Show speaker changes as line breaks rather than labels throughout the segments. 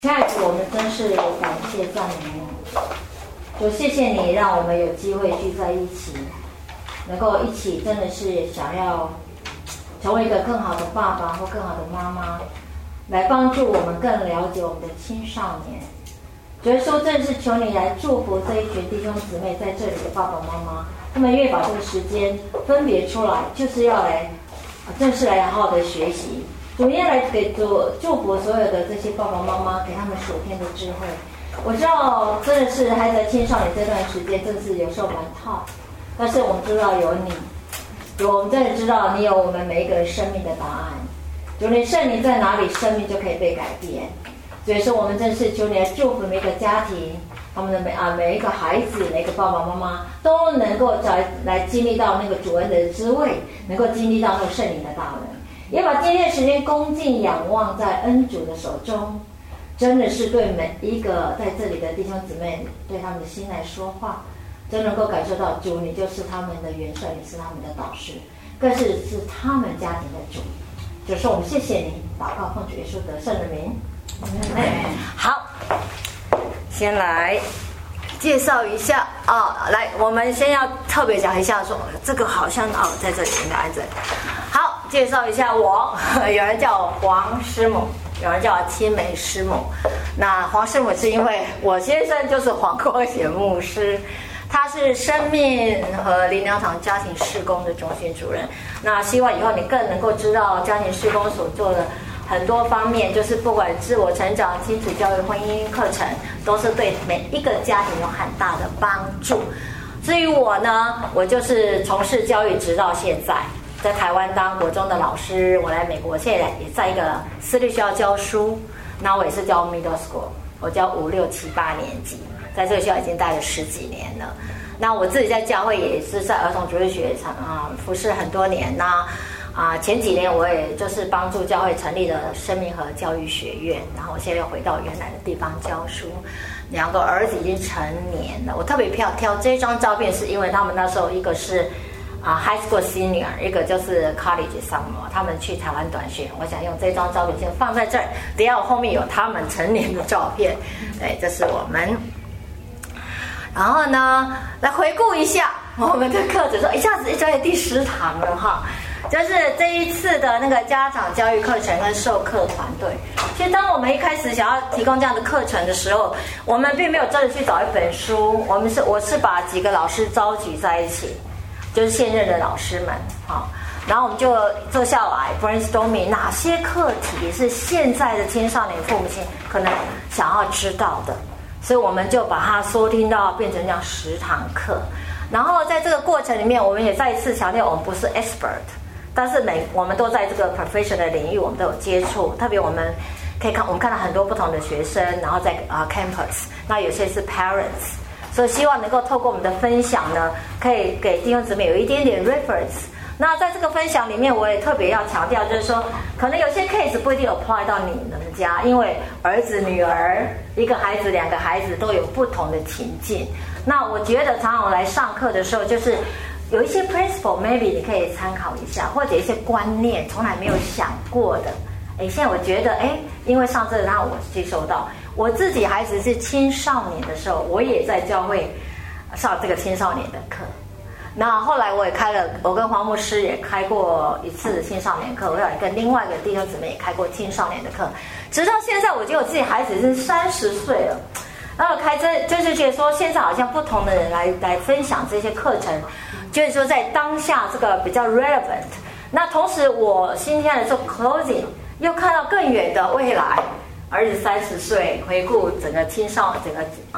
亲爱的，我们真是感谢赞美你，就谢谢你让我们有机会聚在一起，能够一起真的是想要成为一个更好的爸爸或更好的妈妈，来帮助我们更了解我们的青少年。主耶稣，正是求你来祝福这一群弟兄姊妹在这里的爸爸妈妈，他们愿意把这个时间分别出来，就是要来正式来好好的学习。主要来给祝福所有的这些爸爸妈妈，给他们属天的智慧。我知道真的是孩子青少年这段时间真的是有时候蛮套，但是我们知道有你，我们真的知道你有我们每一个人生命的答案。主，你圣灵在哪里，生命就可以被改变。所以说我们真是求你来祝福每一个家庭，他们的每一个孩子，每一个爸爸妈妈都能够来经历到那个主恩的滋味，能够经历到那个圣灵的大能。也把今天的时间恭敬仰望在恩主的手中，真的是对每一个在这里的弟兄姊妹，对他们的心来说话，真能够感受到主，你就是他们的元帅，你是他们的导师，更是他们家庭的主。就是我们谢谢你，祷告奉主耶稣得胜的名。好，先来介绍一下来，我们先要特别讲一下说，这个好像在这里应该安着。好，介绍一下我，有人叫我黄师母，有人叫我青梅师母。那黄师母是因为我先生就是黄光显牧师，他是生命和灵粮堂家庭事工的中心主任。那希望以后你更能够知道家庭事工所做的很多方面，就是不管自我成长、亲子教育、婚姻课程，都是对每一个家庭有很大的帮助。至于我呢，我就是从事教育直到现在，在台湾当国中的老师，我来美国现在也在一个私立学校教书，那我也是教 middle school， 我教5、6、7、8年级，在这个学校已经待了10几年了。那我自己在教会也是在儿童主日学服侍很多年。那前几年我也就是帮助教会成立了生命和教育学院，然后我现在又回到原来的地方教书。2个儿子已经成年了，我特别挑这张照片，是因为他们那时候一个是high school senior， 一个就是 college summer， 他们去台湾短训，我想用这张照片先放在这儿，等一下我后面有他们成年的照片。对，这是我们。然后呢，来回顾一下我们的课程，说一下子就在第10堂了哈。就是这一次的那个家长教育课程跟授课团队，其实当我们一开始想要提供这样的课程的时候，我们并没有真的去找一本书，我是把几个老师召集在一起，就是现任的老师们，然后我们就坐下来 brainstorming 哪些课题是现在的青少年父母亲可能想要知道的，所以我们就把它缩听到变成这样10堂课。然后在这个过程里面，我们也再一次强调，我们不是 expert， 但是我们都在这个 professional 的领域，我们都有接触。特别我们看到很多不同的学生，然后在campus， 那有些是 parents， 所以希望能够透过我们的分享呢，可以给弟兄姊妹有一点点 reference。那在这个分享里面，我也特别要强调，就是说，可能有些 case 不一定 apply 到你们家，因为儿子、女儿，一个孩子、2个孩子都有不同的情境。那我觉得常常我来上课的时候，就是有一些 principle maybe 你可以参考一下，或者一些观念从来没有想过的。现在我觉得因为上这个让我接受到，我自己孩子是青少年的时候，我也在教会上这个青少年的课。那后来我也我跟黄牧师也开过一次青少年课，我也跟另外一个弟兄姊妹也开过青少年的课。直到现在，我觉得我自己孩子是30岁了。然后就是觉得说，现在好像不同的人来分享这些课程，就是说在当下这个比较 relevant。那同时我今天来做 closing， 又看到更远的未来，儿子30岁，回顾整个青少年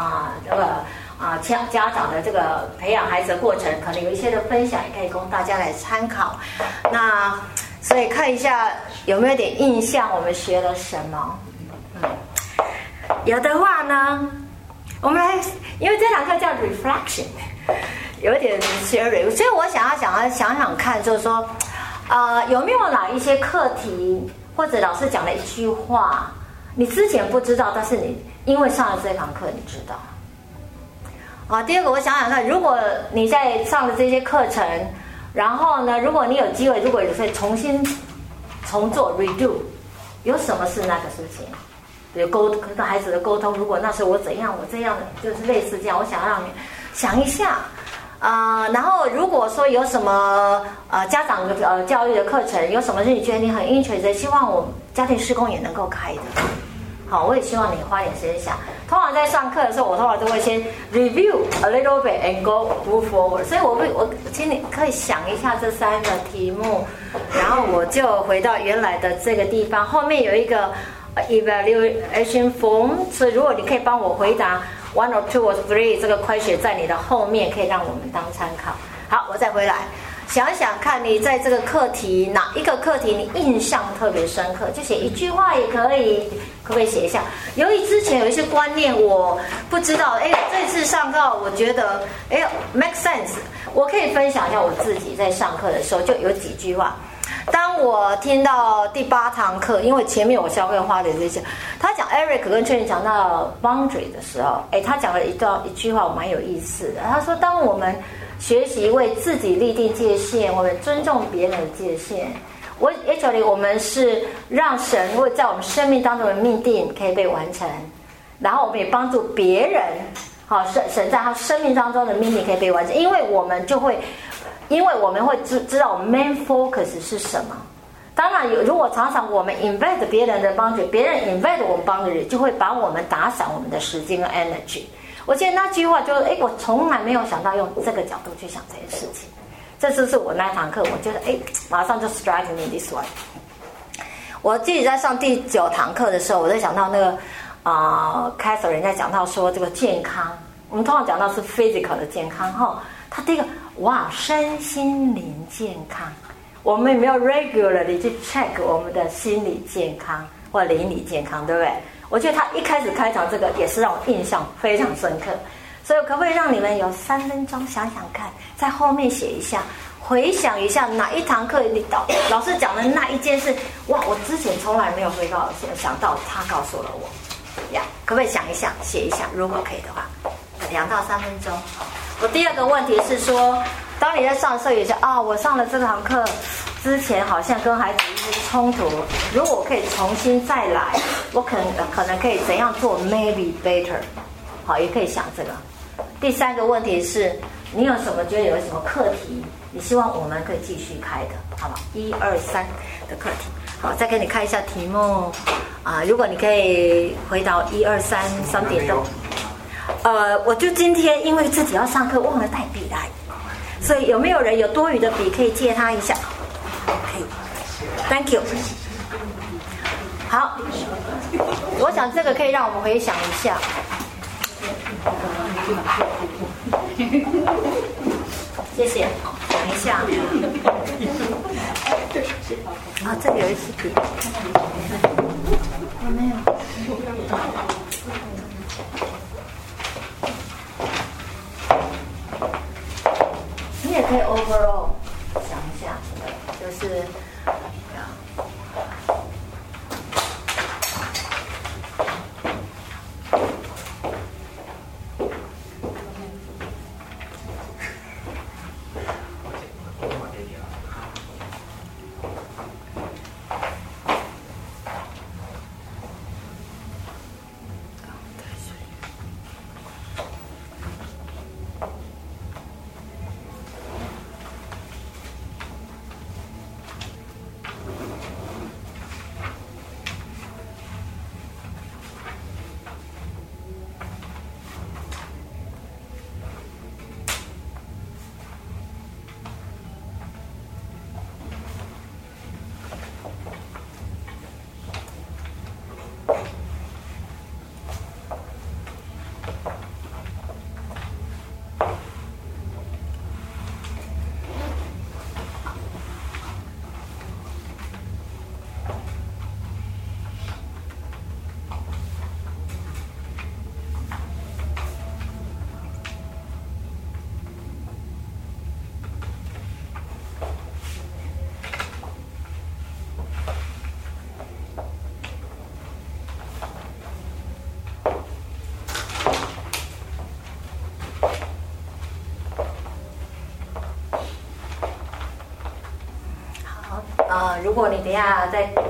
家长的这个培养孩子的过程，可能有一些的分享也可以供大家来参考。那所以看一下有没有点印象，我们学了什么？有的话呢，我们来，因为这堂课叫 reflection， 有点 theory， 所以我想想看，就是说，有没有哪一些课题或者老师讲的一句话，你之前不知道，但是你因为上了这堂课，你知道。第二个，我想想看，如果你在上了这些课程，然后呢，如果你有机会，如果你可以重做 redo， 有什么是那个事情？ 跟孩子的沟通，如果那时候我怎样，我这样，就是类似这样。我想让你想一下，然后如果说有什么家长教育的课程，有什么是你觉得你很 interested， 希望我家庭事工也能够开的。好，我也希望你花点时间想。通常在上课的时候，我通常都会先 review a little bit and go move forward。所以我请你可以想一下这3个题目，然后我就回到原来的这个地方。后面有一个 evaluation form， 所以如果你可以帮我回答 1 or 2 or 3这个 question， 在你的后面可以让我们当参考。好，我再回来。想一想看，你在这个课题哪一个课题你印象特别深刻，就写1句话也可以，可不可以写一下？由于之前有一些观念我不知道，这次上课我觉得make sense， 我可以分享一下我自己在上课的时候就有几句话。当我听到第8堂课，因为前面我稍微花了这些，他讲 Eric 跟Chen 讲到 boundary 的时候，他讲了一句话，我蛮有意思的。他说，当我们学习为自己立定界限，我们尊重别人的界限。actually 我们是让神会在我们生命当中的命定可以被完成，然后我们也帮助别人，好，神在他生命当中的命定可以被完成，因为我们会知道我们 main focus 是什么。当然如果常常我们 invade 别人的帮助，别人 invade 我们帮助人，就会把我们打散我们的时间跟 energy。我记得那句话就是，我从来没有想到用这个角度去想这件事情。这就是我那堂课，我觉得马上就 strike me this way。我自己在上第9堂课的时候，我在讲到那个开始人家讲到说这个健康，我们通常讲到是 physical 的健康哈，他第一个身心灵健康，我们有没有 regularly 去 check 我们的心理健康或灵理健康，对不对？我觉得他一开始开场这个也是让我印象非常深刻，所以可不可以让你们有3分钟想想看，在后面写一下，回想一下哪一堂课你老师讲的那一件事，我之前从来没有想到，他告诉了我呀，可不可以想一想，写一下？如果可以的话，2到3分钟。我第2个问题是说，当你在上的时候，有些我上了这堂课之前好像跟孩子一些冲突，如果我可以重新再来，我可能可以怎样做 maybe better， 好，也可以想这个。第3个问题是，你有什么觉得有什么课题你希望我们可以继续开的，好吧？1、2、3的课题。好，再给你看一下题目如果你可以回答1、2、3 something 都我就今天因为自己要上课忘了带笔来，所以有没有人有多余的笔可以借他一下？可以 ，Thank you。好，我想这个可以让我们回想一下。谢谢，想一下。这里有一支笔，我没有。你也可以 overall 想一下，就是如果你等一下在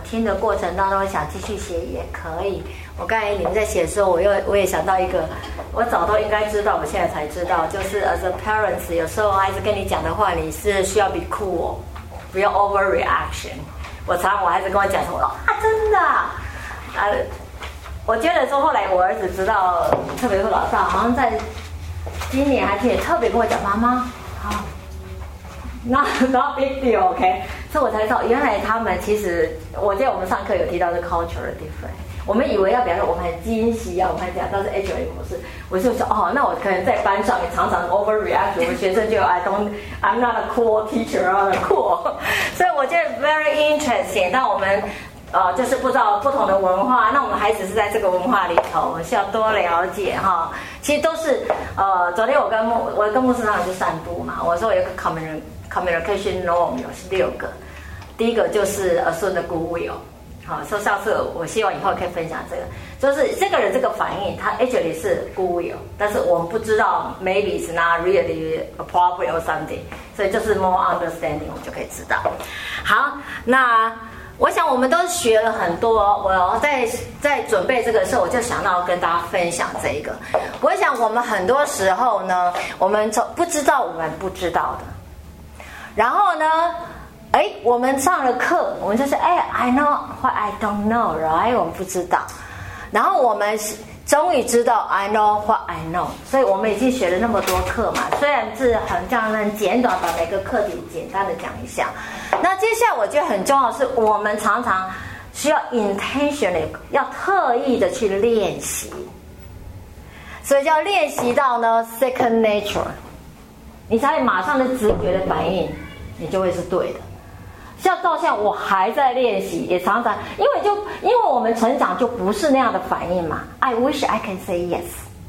听的过程当中想继续写也可以。我刚才你们在写的时候，我也想到一个，我早都应该知道，我现在才知道，就是 as a parents， 有时候孩子跟你讲的话，你是需要 be cool， 不要 overreaction。我孩子跟我讲说啊，真的啊，我觉得说后来我儿子知道，特别是老大，好像在今年还也特别跟我讲，妈妈好。Not big deal, OK？ 所以我才知道，原来他们其实，我记得我们上课有提到是 cultural different。我们以为要表示我们很惊喜啊，我们很讲，但是 HLA 不是。我就说哦，那我可能在班上也常常 overreact， 我们学生就 I'm not a cool teacher, I'm not cool。所以我觉得 very interesting。但我们就是不知道不同的文化，那我们孩子是在这个文化里头，需要多了解哈。其实都是昨天我跟牧师长去散步嘛，我说有一个 communication norm 有6个，第一个就是assume the goodwill。好，说上次我希望以后可以分享这个，就是这个人这个反应，他 actually 是 goodwill， 但是我们不知道 maybe it's not really appropriate or something， 所以就是 more understanding， 我们就可以知道。好，那我想我们都学了很多，我在准备这个时候，我就想到跟大家分享这个。我想我们很多时候呢，我们不知道我们不知道的，然后呢，我们上了课，我们就是I know what I don't know， right？ 我们不知道，然后我们终于知道 I know what I know， 所以我们已经学了那么多课嘛，虽然是很简短把每个课题简单的讲一下。那接下来我觉得很重要的是，我们常常需要 intentionally 要特意的去练习，所以要练习到呢 second nature， 你才会马上的直觉的反应，你就会是对的。像到现在我还在练习，也常常因为我们成长就不是那样的反应嘛。I wish I can say yes，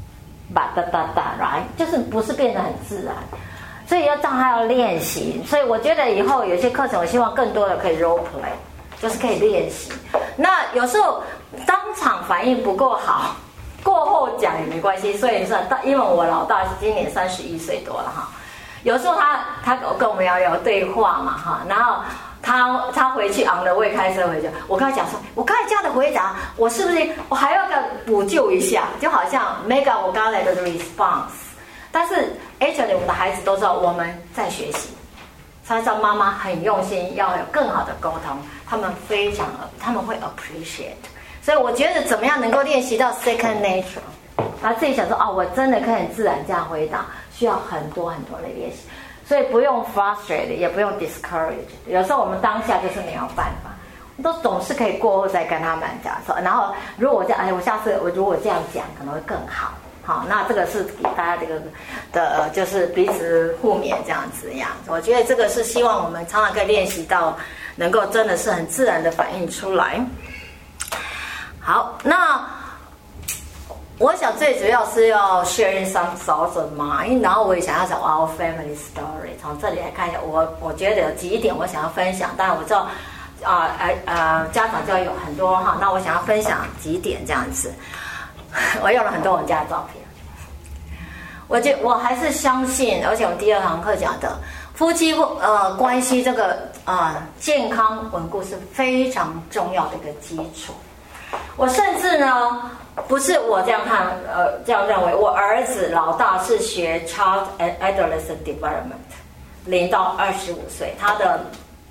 but right， 就是不是变得很自然，所以让他要练习。所以我觉得以后有些课程，我希望更多的可以 role play， 就是可以练习。那有时候当场反应不够好，过后讲也没关系。所以是因为我老大今年31岁多了哈，有时候他跟我们要对话嘛哈，然后。他回去昂了way开车回去，我跟他讲说，我刚才这样的回答，我是不是我还要补救一下？就好像 Mega 我刚才的 response， 但是 actually 我们的孩子都知道我们在学习，他知道妈妈很用心，要有更好的沟通，他们会 appreciate。所以我觉得怎么样能够练习到 second nature， 然后自己想说我真的可以很自然这样回答，需要很多很多的练习。所以不用 frustrate， 也不用 discourage。有时候我们当下就是没有办法，都总是可以过后再跟他们讲说。然后如果我这样，我下次如果这样讲可能会更好。好，那这个是给大家这个的，就是彼此互勉这样子样。我觉得这个是希望我们常常可以练习到，能够真的是很自然的反应出来。好，那。我想最主要是要 sharing some thoughts of mine， 然后我也想要讲 our family story。从这里来看一下，我觉得有几点我想要分享。当然我知道家长教育有很多哈，那我想要分享几点这样子。我用了很多我们家的照片。我还是相信，而且我们第2堂课讲的夫妻关系这个健康稳固是非常重要的一个基础。我甚至呢，不是我这样看，这样认为。我儿子老大是学 Child and Adolescent Development， 0到25岁，他的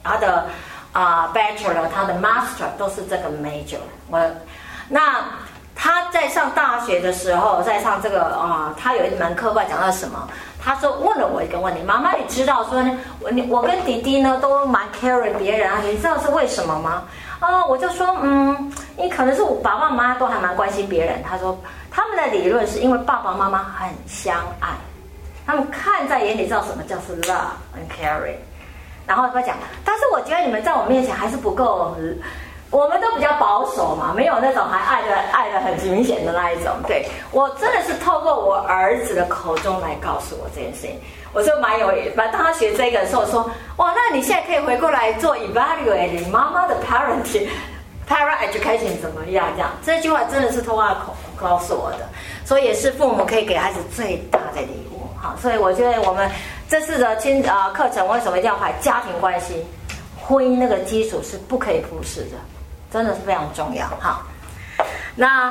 Bachelor， 他的 Master 都是这个 Major。那他在上大学的时候，在上这个他有一门课会讲到什么？他说问了我一个问题，妈妈，你知道说我跟弟弟呢都蛮 caring 别人啊，你知道是为什么吗？我就说因为可能是我爸爸妈妈都还蛮关心别人。他说他们的理论是因为爸爸妈妈很相爱，他们看在眼里知道什么叫是 love and caring。然后他讲，但是我觉得你们在我面前还是不够，我们都比较保守嘛，没有那种还爱的很明显的那一种。对，我真的是透过我儿子的口中来告诉我这件事情。我就当他学这个的时候说，哇，那你现在可以回过来做 evaluate 妈妈的 parent education 怎么样？这样这句话真的是透过他的口告诉我的，所以也是父母可以给孩子最大的礼物。好，所以我觉得我们这次的课程为什么一定要排家庭关系？婚姻那个基础是不可以忽视的。 真的是非常重要哈。那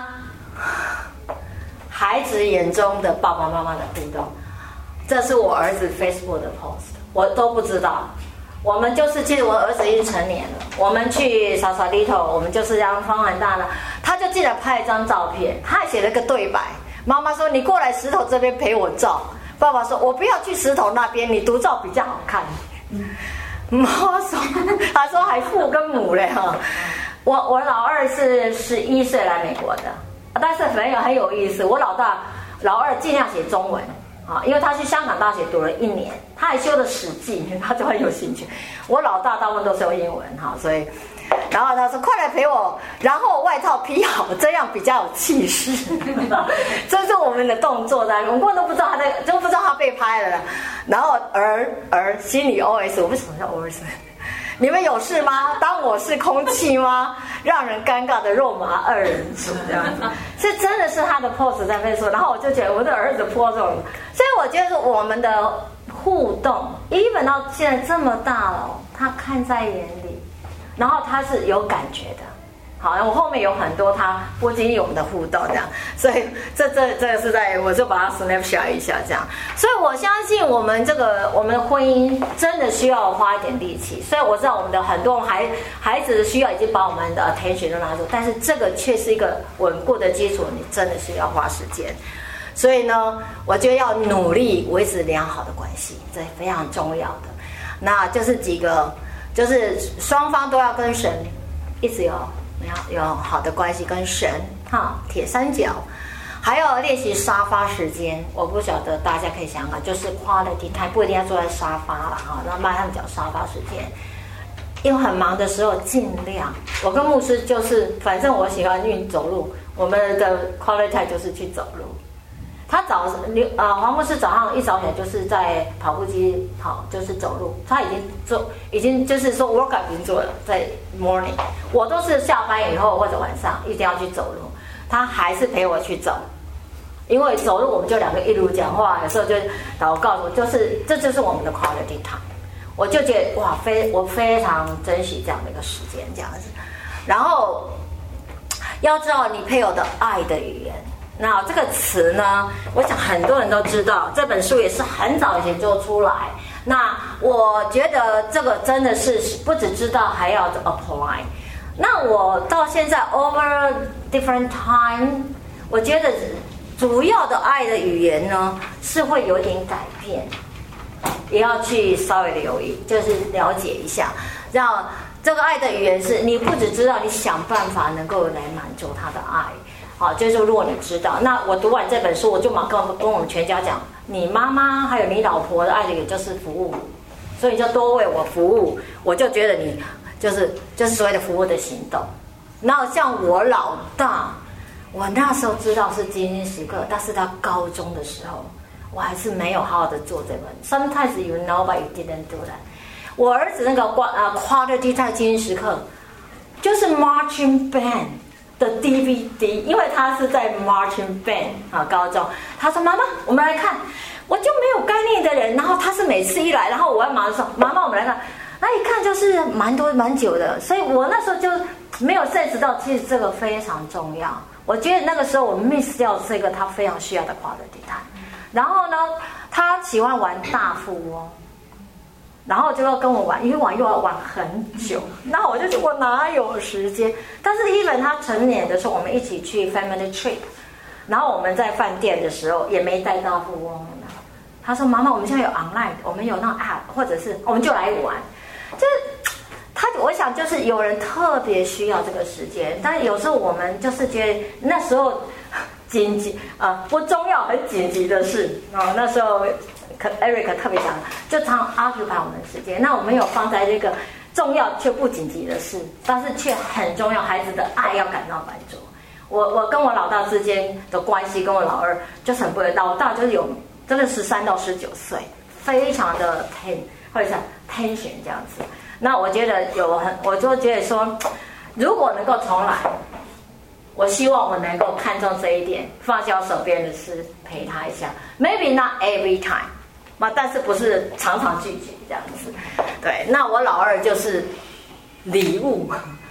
孩子眼中的爸爸妈妈的互动，这是我儿子 Facebook 的 post， 我都不知道。我们就是，其实我儿子已经成年了，我们去撒撒里头，我们就是这样风很大的，他就进来拍一张照片，他还写了个对白，妈妈说你过来石头这边陪我照，爸爸说我不要去石头那边，你独照比较好看。妈说，他说还父跟母嘞哈。我老二是11岁来美国的，但是很有意思，我老二尽量写中文。因为他去香港大学读了1年，他还修了《史记》，他就很有兴趣。我老大大部分都是用英文哈，所以，然后他说快来陪我，然后外套披好，这样比较有气势。这是我们的动作的，我们都不知道他被拍了。然后儿心里 OS， 我为什么叫 OS？你们有事吗？当我是空气吗？让人尴尬的肉麻2人组这样子，是真的是他的 pose 在那说，然后我就觉得我的儿子 pose 这种，所以我觉得我们的互动 ，even 到现在这么大了，他看在眼里，然后他是有感觉的。好，我后面有很多他不经意我们的互动这样，所以这个是在我就把它 snapshot 一下这样，所以我相信我们的婚姻真的需要花一点力气，所以我知道我们的很多孩子的需要已经把我们的 attention 都拿住，但是这个却是一个稳固的基础，你真的是要花时间，所以呢，我觉得要努力维持良好的关系，这非常重要的。那就是几个，就是双方都要跟神一直有好的关系，跟神铁三角，还有练习沙发时间。我不晓得大家可以想想，就是 quality time， 不一定要坐在沙发了哈，那慢慢讲沙发时间。因为很忙的时候，尽量。我跟牧师就是，反正我喜欢走路，我们的 quality time 就是去走路。他黄牧师早上一早起来就是在跑步机跑，就是走路。他已经就是说 workout 已经做了，在 morning。我都是下班以后或者晚上一定要去走路，他还是陪我去走。因为走路我们就两个一路讲话，有时候就祷告，这就是我们的 quality time。我就觉得哇，我非常珍惜这样的一个时间这样子。然后要知道你配偶的爱的语言。那这个词呢，我想很多人都知道，这本书也是很早以前就出来。那我觉得这个真的是不只知道，还要 apply。那我到现在 over different time， 我觉得主要的爱的语言呢是会有点改变，也要去稍微留意，就是了解一下。让这个爱的语言是你不只知道，你想办法能够来满足他的爱。好，就是如果你知道，那我读完这本书，我就马上跟我们全家讲，你妈妈还有你老婆的爱的也就是服务，所以你就多为我服务，我就觉得你就是所谓的服务的行动。然后像我老大，我那时候知道是精心时刻，但是他高中的时候，我还是没有好好的做这本。Sometimes you know but you didn't do that。我儿子那个quality time 精心时刻，就是 marching band。的 DVD， 因为他是在 marching band 高中，他说妈妈我们来看，我就没有概念的人，然后他是每次一来，然后我要马上说妈妈我们来看，那一看就是蛮久的，所以我那时候就没有 sense 到其实这个非常重要。我觉得那个时候我 miss 掉这个他非常需要的 quality time。然后呢，他喜欢玩大富翁。然后就要跟我玩，因为玩又要玩很久，那我就觉得我哪有时间？但是even他成年的时候，我们一起去 family trip， 然后我们在饭店的时候也没带大富翁。他说：“妈妈，我们现在有 online， 我们有那种 app， 或者是我们就来玩。”就是我想就是有人特别需要这个时间，但有时候我们就是觉得那时候紧急不重要很紧急的事那时候。Eric 特别讲，就常 occupy 我们的时间。那我们有放在这个重要却不紧急的事，但是却很重要，孩子的爱要感到满足。我跟我老大之间的关系，跟我老二就是很不一样。老大就是有真的13到19岁，非常的或者是 tension 这样子。那我觉得我就觉得说，如果能够重来，我希望我能够看重这一点，放下手边的事，陪他一下。Maybe not every time。但是不是常常拒绝这样子，对。那我老二就是礼物，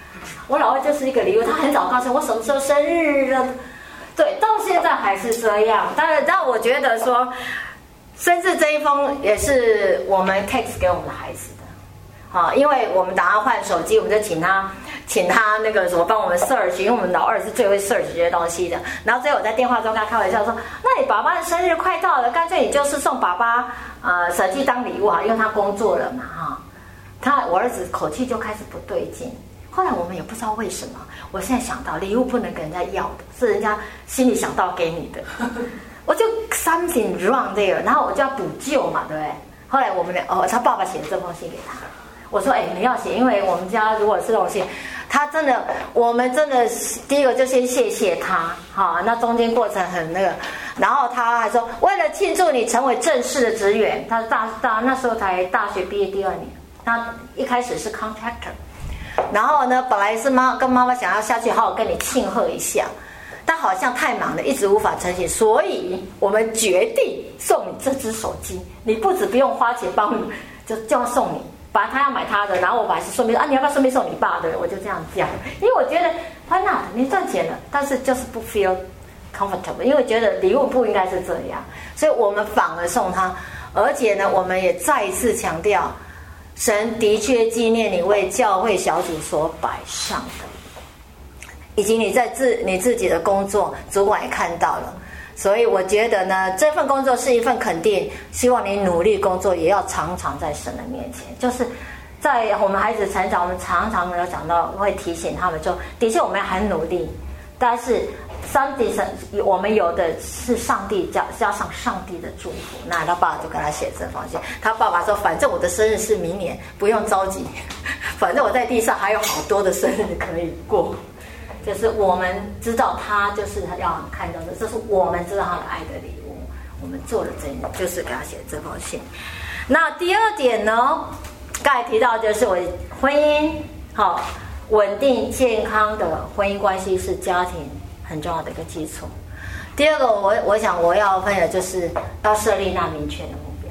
我老二就是一个礼物，他很早告诉我什么时候生日了，对，到现在还是这样。但我觉得说，甚至这一封也是我们 text 给我们的孩子的，好，因为我们打算换手机，我们就请他那个什么帮我们 search， 因为我们老二是最会 search 这些东西的。然后最后我在电话中跟他开玩笑说，那你爸爸的生日快到了，干脆你就是送爸爸手机当礼物哈，因为他工作了嘛哈。我儿子口气就开始不对劲。后来我们也不知道为什么，我现在想到礼物不能跟人家要的，是人家心里想到给你的，我就 something wrong there， 然后我就要补救嘛，对不对？后来他爸爸写这封信给他，我说你要写，因为我们家如果是这种信，他真的，我们真的第一个就先谢谢他，好，那中间过程很那个，然后他还说为了庆祝你成为正式的职员，他那时候才大学毕业第2年，他一开始是 contractor。然后呢，本来是跟妈妈想要下去好好跟你庆贺一下，但好像太忙了，一直无法成行，所以我们决定送你这只手机，你不止不用花钱帮你，就要送你，他要买他的，然后我把顺便你要不要顺便送你爸的？我就这样讲，因为我觉得 why not， 你赚钱了，但是就是不 feel comfortable， 因为觉得礼物不应该是这样，所以我们反而送他，而且呢，我们也再一次强调。神的确纪念你为教会小组所摆上的，以及你在你自己的工作，主管也看到了，所以我觉得呢，这份工作是一份肯定，希望你努力工作，也要常常在神的面前。就是在我们孩子成长，我们常常有讲到，会提醒他们说，的确我们很努力，但是我们有的是上帝加上上帝的祝福。那他爸爸就跟他写这封信，他爸爸说反正我的生日是明年，不用着急，反正我在地上还有好多的生日可以过。就是我们知道他就是要看到的，这是我们知道他的爱的礼物，我们做了就是给他写这封信。那第二点呢，刚才提到就是我婚姻好稳定健康的婚姻关系是家庭很重要的一个基础。第二个我想我要分享就是要设立那明确的目标。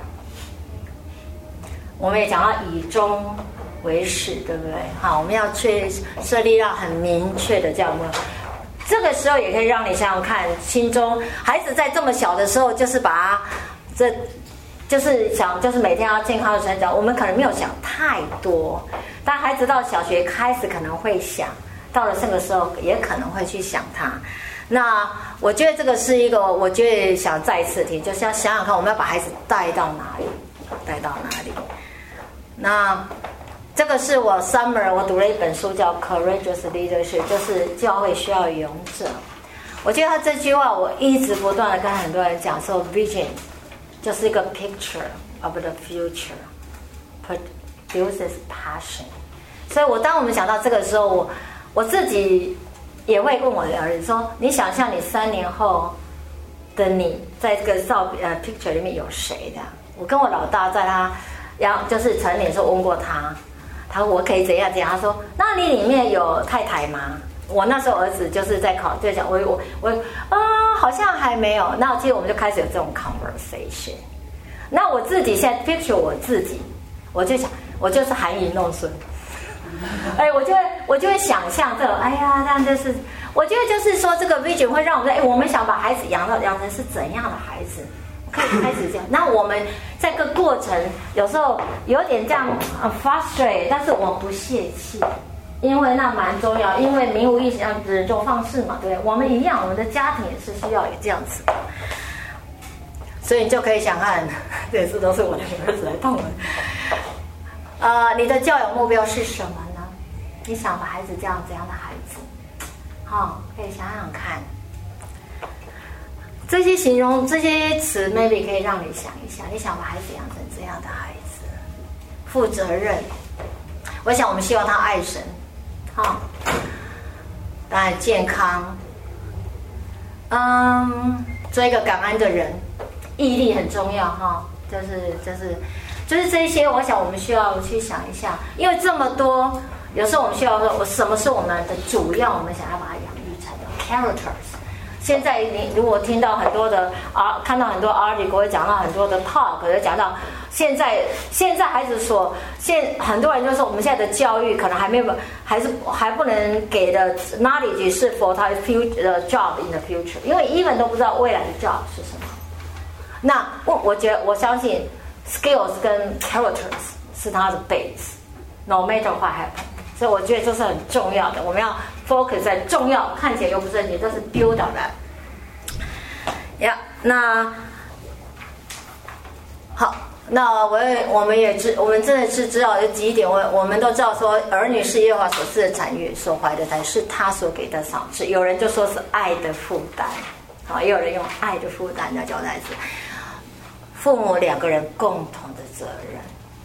我们也讲到以终为始，对不对？好，我们要去设立到很明确的这样目标。这个时候也可以让你想想看，心中孩子在这么小的时候，就是把就是想就是每天要健康的成长，我们可能没有想太多，但孩子到小学开始可能会想，到了这个时候也可能会去想他。那我觉得这个是一个，我觉得想再一次提，就是要想想看，我们要把孩子带到哪里。那这个是我 summer 我读了一本书叫 Courageous Leadership， 就是教会需要勇者。我觉得他这句话我一直不断的跟很多人讲说 vision 就是一个 picture of the future produces passion。 所以当我们讲到这个时候，我自己也会问我的儿子说，你想象你3年后的你在这个picture 里面有谁的？我跟我老大在他就是成年的时候问过他说我可以怎样怎样，他说那你里面有太太吗？我那时候儿子就是在就讲我好像还没有。那其实我们就开始有这种 conversation。那我自己现在 picture 我自己，我就想我就是含饴弄孙，我就会想象这个，那样就是我觉得就是说这个 vision 会让我们我们想把孩子养成是怎样的孩子，可以开始这样。那我们在这个过程有时候有点这样frustrate， 但是我不泄气，因为那蛮重要，因为民无义让人就放肆嘛，对不对？我们一样，我们的家庭也是需要有这样子的。所以你就可以想看，这次都是我的儿子来动了。你的教养目标是什么呢？你想把孩子这样怎样的孩子？可以想想看。这些形容这些词 maybe 可以让你想一想，你想把孩子养成这样的孩子，负责任。我想我们希望他爱神，当然健康，做一个感恩的人，毅力很重要就是这些。我想我们需要去想一下，因为这么多，有时候我们需要说，什么是我们的主要，我们想要把它养育成的 characters。现在你如果听到很多的看到很多 article 会讲到很多的 talk， 有讲到现在孩子很多人就说我们现在的教育可能还不能给的 knowledge 是 for 他 future job in the future， 因为 even 都不知道未来的 job 是什么。那我相信 skills 跟 characters 是他的 base，no matter what happen。所以我觉得这是很重要的，我们要 focus 在重要，看起来又不正经，这是 build on that。那好。那我们真的是知道有几点，我们都知道说，儿女是耶和华所赐的产业，所怀的才是他所给的赏赐。有人就说是爱的负担，好，也有人用爱的负担来交代是父母两个人共同的责任。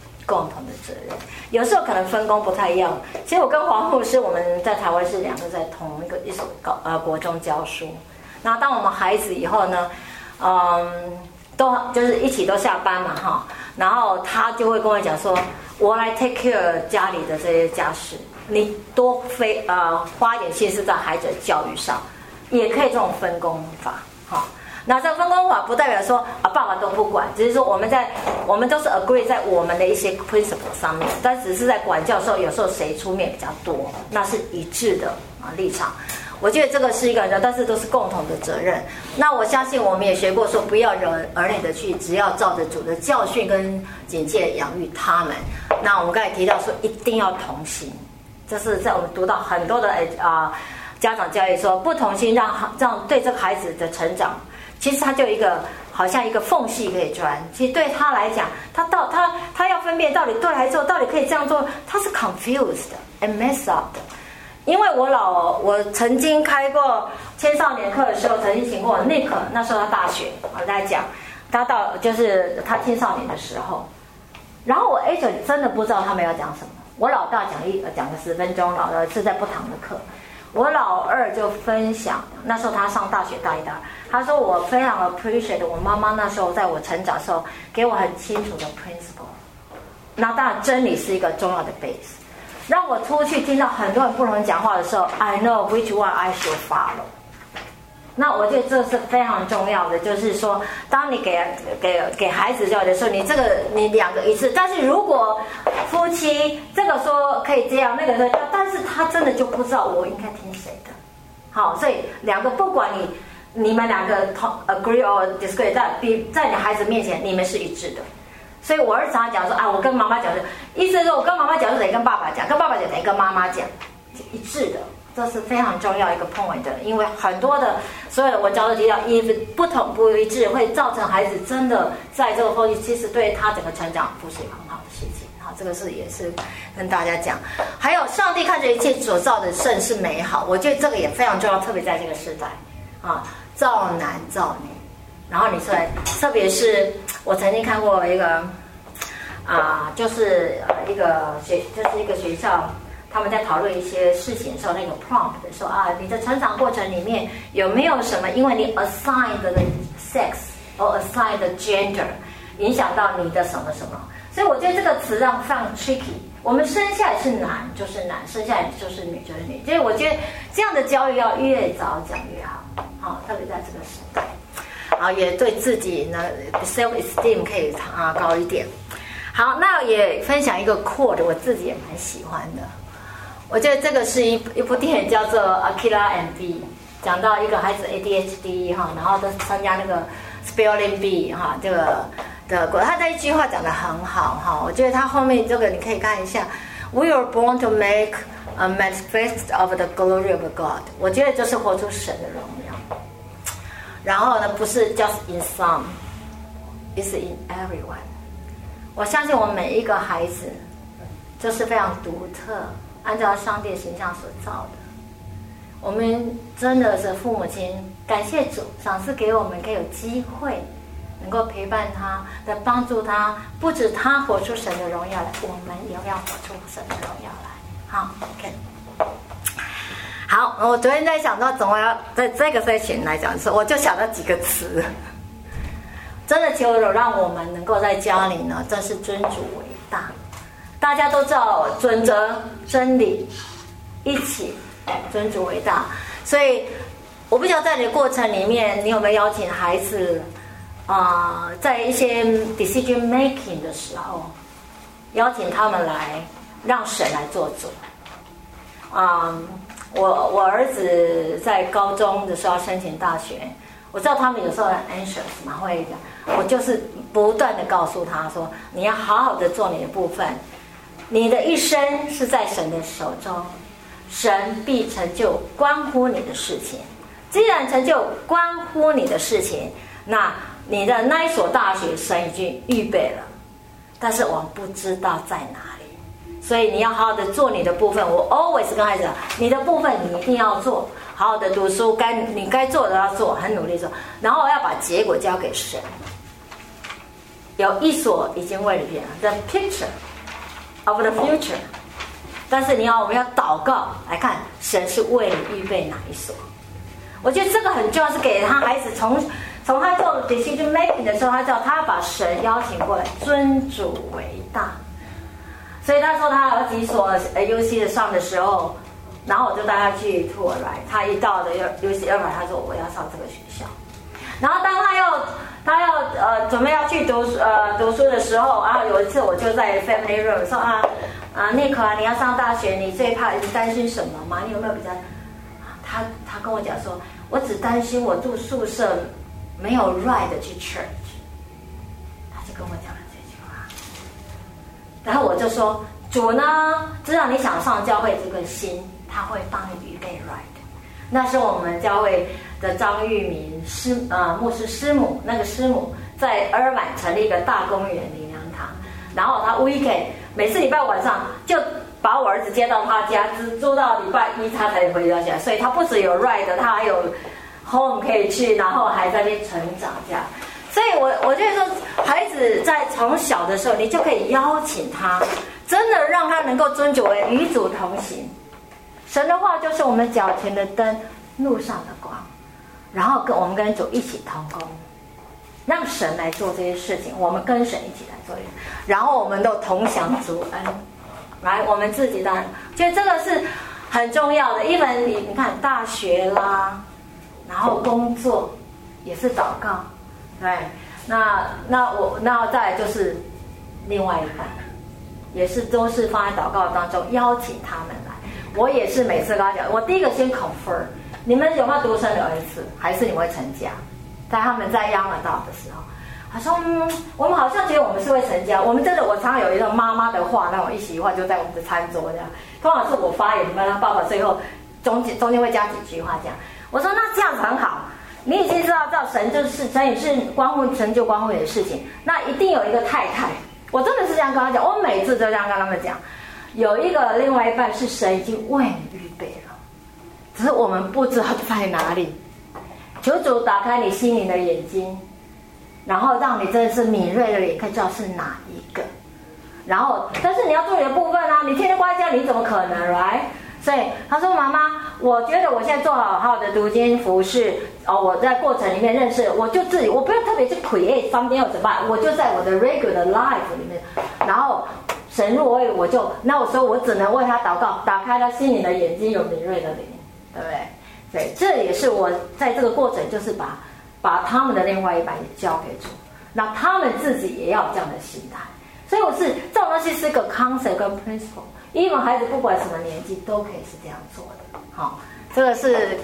有时候可能分工不太一样。其实我跟黄牧师，我们在台湾是两个在同一所国中教书。那当我们孩子以后呢，都就是一起都下班嘛哈，然后他就会跟我讲说，我来 take care 家里的这些家事，你多花一点心思在孩子的教育上，也可以这种分工法哈。那这个分工法不代表说爸爸都不管，只是说我们都是 agree 在我们的一些 principle 上面，但只是在管教的时候，有时候谁出面比较多，那是一致的立场。我觉得这个是一个人，但是都是共同的责任。那我相信我们也学过说，不要惹儿女的去，只要照着主的教训跟警戒养育他们。那我们刚才提到说，一定要同心，这是在我们读到很多的家长教育说，不同心让对这个孩子的成长，其实他就好像一个缝隙可以钻。其实对他来讲，他要分辨到底对还是错，到底可以这样做，他是 confused and messed up 的。因为我曾经开过青少年课的时候，曾经请过 Nick， 那时候他大学，我在讲他就是他青少年的时候，然后我 agent 真的不知道他们要讲什么。我老大讲个10分钟，老二是在不同的课，我老二就分享，那时候他上大学大一大二，他说我非常 appreciate 我妈妈那时候在我成长的时候给我很清楚的 principle， 那当然真理是一个重要的 base。让我出去听到很多人不同讲话的时候 ，I know which one I should follow。那我觉得这是非常重要的，就是说，当你给孩子教育的时候，你两个一致。但是如果夫妻这个说可以这样，那个说，但是他真的就不知道我应该听谁的。好，所以两个不管你们两个agree or disagree， 在你孩子面前你们是一致的。所以我儿子常常讲说我跟妈妈讲，意思是说我跟妈妈讲就等于跟爸爸讲，跟爸爸讲等于跟妈妈讲，一致的，这是非常重要一个 point 的。因为很多的所有的文章都提到，不同不一致会造成孩子真的在这个方面，其实对他整个成长不是一个很好的事情。好，这个也是跟大家讲。还有上帝看着一切所造的甚是美好，我觉得这个也非常重要，特别在这个时代造男造女。然后你出来，特别是我曾经看过一个就是一个学校，他们在讨论一些事情的时候，那个 prompt 说你的成长过程里面有没有什么，因为你 assigned the sex or assigned the gender 影响到你的什么什么，所以我觉得这个词让非常 tricky。我们生下来是男就是男，生下来就是女就是女，所以我觉得这样的教育要越早讲越好，特别在这个时代。也对自己呢 self esteem 可以高一点。好，那也分享一个 quote， 我自己也蛮喜欢的。我觉得这个是一部电影叫做 Akira and Bee， 讲到一个孩子 ADHD 然后参加那个 Spelling Bee 这个的，他这一句话讲得很好我觉得他后面这个你可以看一下 ，We were born to make a manifest of the glory of God。我觉得就是活出神的荣耀。然后呢，不是 just in some， it's in everyone。我相信我们每一个孩子就是非常独特，按照上帝形象所造的。我们真的是父母亲，感谢主赏赐给我们可以有机会能够陪伴他，的帮助他，不止他活出神的荣耀来，我们也要活出神的荣耀来。好 ，OK。好，我昨天在想到怎么要在这个session来讲的时候，我就想到几个词，真的求主让我们能够在家里呢，真是尊主为大。大家都知道准则、真理，一起尊主为大。所以我不知道在你的过程里面，你有没有邀请孩子在一些 decision making 的时候，邀请他们来，让神来做主。我儿子在高中的时候申请大学，我知道他们有时候很 anxious 嘛，会讲，我就是不断的告诉他说，你要好好的做你的部分，你的一生是在神的手中，神必成就关乎你的事情。既然成就关乎你的事情，那你的那一所大学神已经预备了，但是我们不知道在哪里，所以你要好好的做你的部分。我 always 跟孩子讲，你的部分你一定要做，好好的读书，你该做的要做，很努力做，然后要把结果交给神。有一所已经为你变了 the picture of the future， 但是我们要祷告来看神是为你预备哪一所。我觉得这个很重要，是给他孩子从他做 decision making 的时候，他知道他把神邀请过来，尊主为大。所以他说他有几所 UC 的上的时候，然后我就带他去托尔来，他一到的 UC 200，他说我要上这个学校。然后当他要准备要去读书的时候，然后有一次我就在 family room 说Nick 你要上大学，你最怕你担心什么吗？你有没有比较？他跟我讲说，我只担心我住宿舍没有 ride 去 church。他就跟我讲了这句话，然后我就说，主呢知道你想上教会这个心，他会帮你预备 ride。那是我们教会的张玉明牧师师母，那个师母在尔湾成立一个大公园灵粮堂，然后他 weekend 每次礼拜晚上就把我儿子接到他家，只住到礼拜一他才回到家，所以他不只有 ride， 他还有 home 可以去，然后还在那边成长这样。所以我就说，孩子在从小的时候，你就可以邀请他，真的让他能够尊主为与主同行。神的话就是我们脚前的灯，路上的光，然后我们跟主一起同工，让神来做这些事情，我们跟神一起来做，然后我们都同享主恩。来，我们自己的，觉得这个是很重要的。even你看大学啦，然后工作也是祷告，对。那再来就是另外一半，也是都是放在祷告当中，邀请他们来。我也是每次跟他讲，我第一个先 confirm 你们有没有独生的儿子，还是你会成家？在他们在央了道的时候。他说我们好像觉得我们是会成家，我们真的，我常常有一个妈妈的话，那种一席话就在我们的餐桌这样，通常是我发言，你们他爸爸最后中间会加几句话这样。我说那这样子很好，你已经知道神就是神也是关乎成就关乎你的事情，那一定有一个太太。我真的是这样跟他讲，我每次都这样跟他们讲，有一个另外一半是神已经为你预备了，只是我们不知道在哪里。求主打开你心灵的眼睛，然后让你真的是敏锐的脸可以知道是哪一个。然后但是你要做你的部分啊，你天天关在家你怎么可能 right？ 所以他说妈妈，我觉得我现在做好的读经服侍我在过程里面认识，我就自己，我不用特别去 create something else，我就在我的 regular life 里面，然后神入为我就，那我说我只能为他祷告，打开他心灵的眼睛，有敏锐的灵，对不对？对，这也是我在这个过程，就是把他们的另外一半也交给主，那他们自己也要有这样的心态。所以我是这种东西是个 concept 跟 principle，even 孩子不管什么年纪都可以是这样做的。好，这个是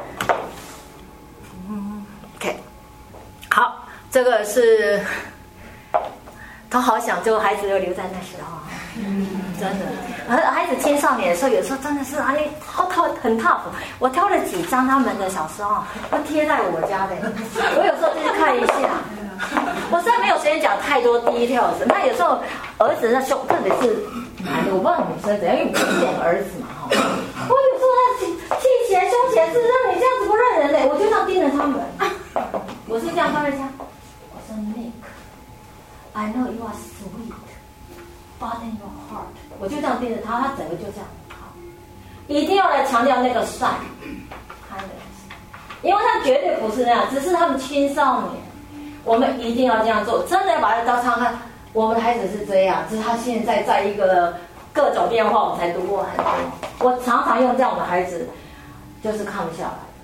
OK， 好，这个是都好想就孩子就留在那时候，真的。孩子青少年的时候，有时候真的是你很 tough。我挑了几张他们的小时候，都贴在我家的。我有时候就去看一下。我虽然没有时间讲太多 details， 那有时候儿子的胸，特别是男的，我不知道女生怎样，因为你见儿子嘛哈。我有时候他气起来、凶起来，是让你这样子不认人嘞，我就这样盯着他们。我是这样放在家，我说 Nick，I know you are sweet。But in your heart， 我就这样盯着他，他整个就这样好，一定要来强调那个善 kindness， 因为他绝对不是那样，只是他们青少年，我们一定要这样做，真的要把它当常看。我们的孩子是这样，只是他现在在一个各种变化，我才读过很多。我常常用这样，我的孩子就是看不下来，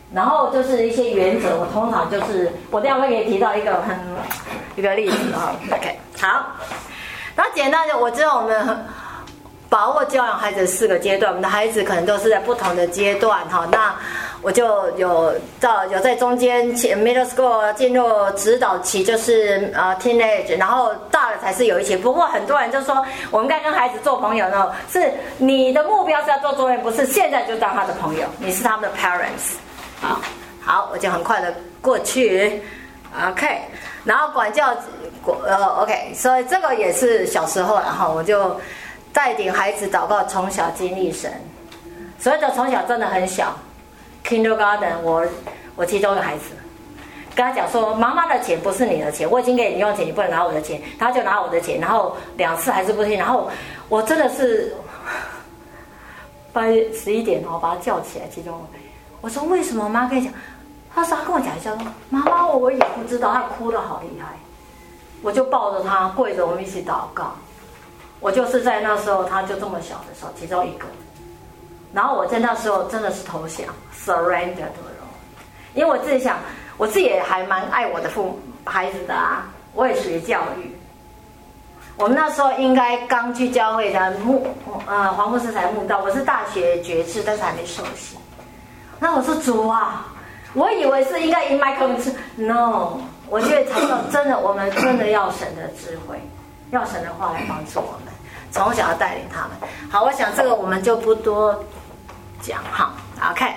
然后就是一些原则，我通常就是我待会给你提到一个例子啊。OK， 好，然后简单的，我知道我们把握教养孩子4个阶段，我们的孩子可能都是在不同的阶段哈。那我就有在中间middle school 进入指导期，就是teenage， 然后大了才是有一期。不过很多人就说，我们该跟孩子做朋友呢，是你的目标是要做作业，不是现在就当他的朋友，你是他们的 parents。好，我就很快的过去 ，OK， 然后管教，OK， 所以这个也是小时候，然后我就带领孩子祷告，从小经历神。所以的从小真的很小 ，kindergarten， 我其中一个孩子，跟他讲说，妈妈的钱不是你的钱，我已经给你用钱，你不能拿我的钱，他就拿我的钱，然后2次还是不听，然后我真的是半夜11点我把他叫起来，其中我说为什么妈跟你讲？他说他跟我讲一下说，妈妈我也不知道，他哭得好厉害，我就抱着他跪着，我们一起祷告。我就是在那时候，他就这么小的时候，其中一个。然后我在那时候真的是投降 ，surrender to the Lord，因为我自己想，我自己也还蛮爱我的孩子的啊，我也学教育。我们那时候应该刚去教会的黄牧师才慕道，我是大学决志，但是还没受洗。那我说主啊，我以为是应该 in my control，no， 我觉得才叫真的，我们真的要神的智慧，要神的话来帮助我们，从小要带领他们。好，我想这个我们就不多讲哈。OK，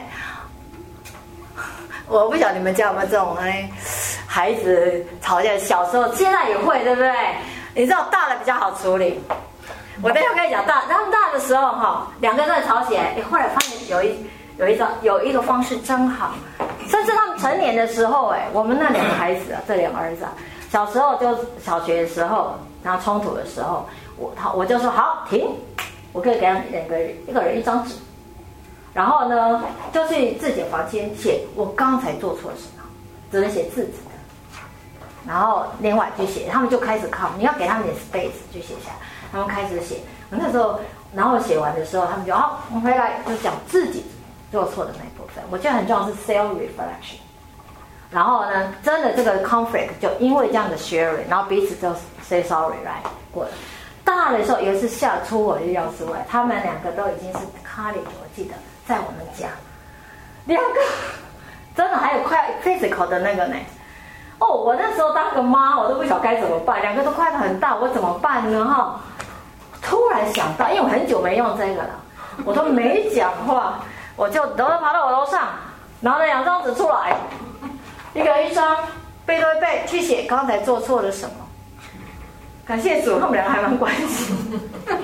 我不晓得你们家有没有这种孩子吵架，小时候现在也会，对不对？你知道大了比较好处理。我等一下跟你讲他们大的时候哈，2个人吵起来，后来发现有一个方式真好，甚至他们成年的时候，我们那2个孩子啊，这2个儿子啊，小时候就小学的时候，然后冲突的时候，我就说好停，我可以给他们一个人一张纸，然后呢就去自己的房间写我刚才做错了什么，只能写字的，然后另外就写，他们就开始靠，你要给他们点 space 就写下来，他们开始写。我那时候，然后写完的时候，他们就我回来就讲自己做错的那一部分，我觉得很重要是 self reflection。然后呢，真的这个 conflict 就因为这样的 sharing， 然后彼此就 say sorry right 过了。大的时候有一次出我的意料之外，他们2个都已经是 college， 我记得在我们家，2个真的还有快 physical 的那个呢。我那时候当个妈，我都不晓得该怎么办，2个都快得很大，我怎么办呢？突然想到，因为我很久没用这个了，我都没讲话，我就爬到我楼上，拿了2张纸出来，一个人一张，背对背去写刚才做错了什么。感谢主，他们2个还蛮关心。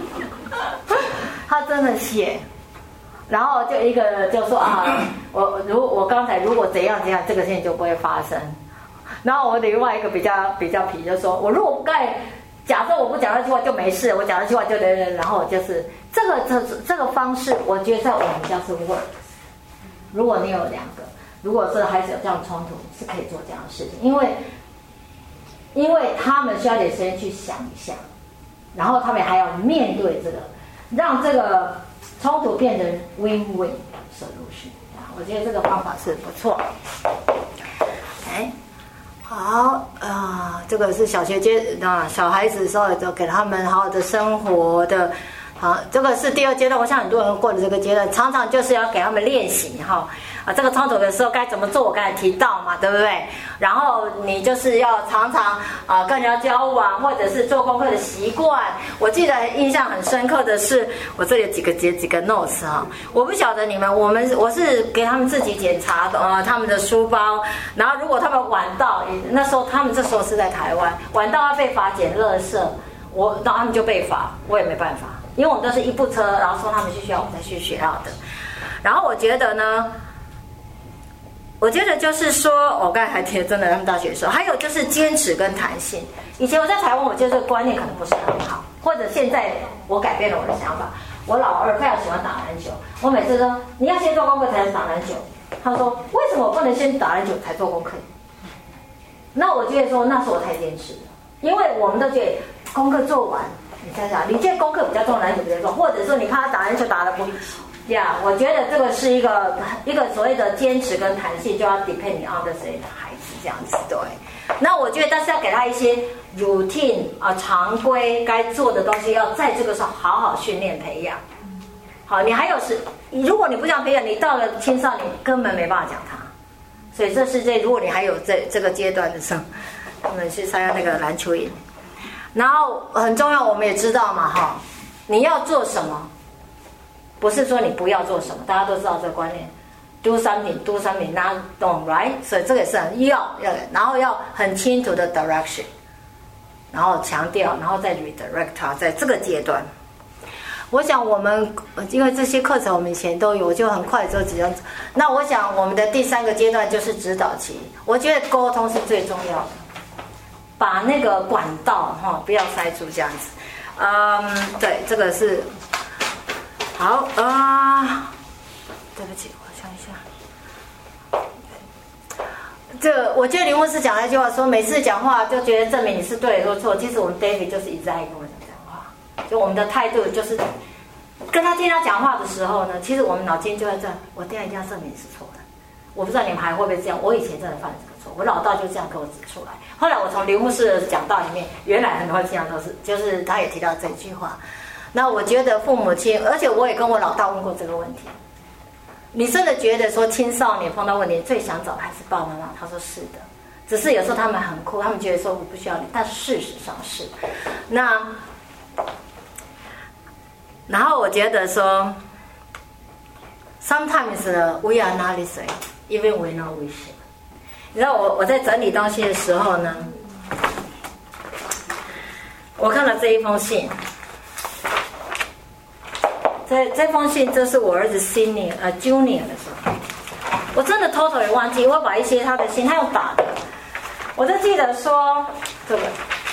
他真的写，然后就一个就说我刚才如果怎样，这个事情就不会发生。然后我另外一个比较皮，就说我如果假设我不讲那句话就没事，我讲那句话就然后就是这个方式，我觉得在我们家是 work。如果你有2个，如果是孩子有这样冲突，是可以做这样的事情，因为他们需要点时间去想一下，然后他们还要面对这个，让这个冲突变成 win-win solution。我觉得这个方法是不错。好这个是小学小孩子的时候就给他们好好的生活的。好，这个是第2阶段，我想很多人过了这个阶段，常常就是要给他们练习这个冲突的时候该怎么做，我刚才提到嘛，对不对？然后你就是要常常跟人家交往，或者是做功课的习惯。我记得印象很深刻的是，我这里有几个 notes 我不晓得你们，我是给他们自己检查的他们的书包，然后如果他们晚到，那时候他们这时候是在台湾，晚到要被罚捡垃圾，然后他们就被罚，我也没办法。因为我们都是一部车，然后送他们去学校，我们才去学校的。然后我觉得就是说，我刚才还提了，真的他们大学的时候，还有就是坚持跟弹性。以前我在台湾，我觉得这个观念可能不是很好，或者现在我改变了我的想法。我老2非常喜欢打篮球，我每次说你要先做功课才能打篮球，他说为什么我不能先打篮球才做功课？那我觉得说那是我太坚持了，因为我们都觉得功课做完。你猜想，你这功课比较重，篮球比较重，或者说你怕他打篮球打得呀，我觉得这个是一个所谓的坚持跟弹性，就要 depend on 谁的孩子这样子。对，那我觉得但是要给他一些 routine 常规该做的东西，要在这个时候好好训练培养。好，你还有如果你不这样培养，你到了青少年根本没办法讲他。所以这是如果你还有这个阶段的时候，我们去参加那个篮球营。然后很重要，我们也知道嘛，哈，你要做什么，不是说你不要做什么，大家都知道这个观念 ，do something not done right， 所以这个也是然后要很清楚的 direction， 然后强调，然后再 redirect 它，在这个阶段。我想我们因为这些课程我们以前都有，就很快就只要。那我想我们的第3个阶段就是指导期，我觉得沟通是最重要的，把那个管道不要塞住这样子。对，这个是好对不起，我想一下。我觉得林牧师讲那句话说，每次讲话就觉得证明你是对或错。其实我们 David 就是一直在跟我讲话，就我们的态度就是跟他听他讲话的时候呢，其实我们脑筋就在这，我等一下一定要证明你是错的。我不知道你们还会不会这样，我以前真的犯了这个错，我老道就这样给我指出来。后来我从林牧师的讲道里面，原来很多这样都是，就是他也提到这句话。那我觉得父母亲，而且我也跟我老大问过这个问题，你真的觉得说青少年碰到问题最想找的还是爸爸妈妈？他说是的，只是有时候他们很酷，他们觉得说我不需要你，但事实上是。然后我觉得说 sometimes we are not listening even we know we should。 你知道我在整理东西的时候呢，我看了这一封信，这封信这是我儿子 junior 的时候，我真的 totally 忘记，我把一些他的信，他用打的，我就记得说这个，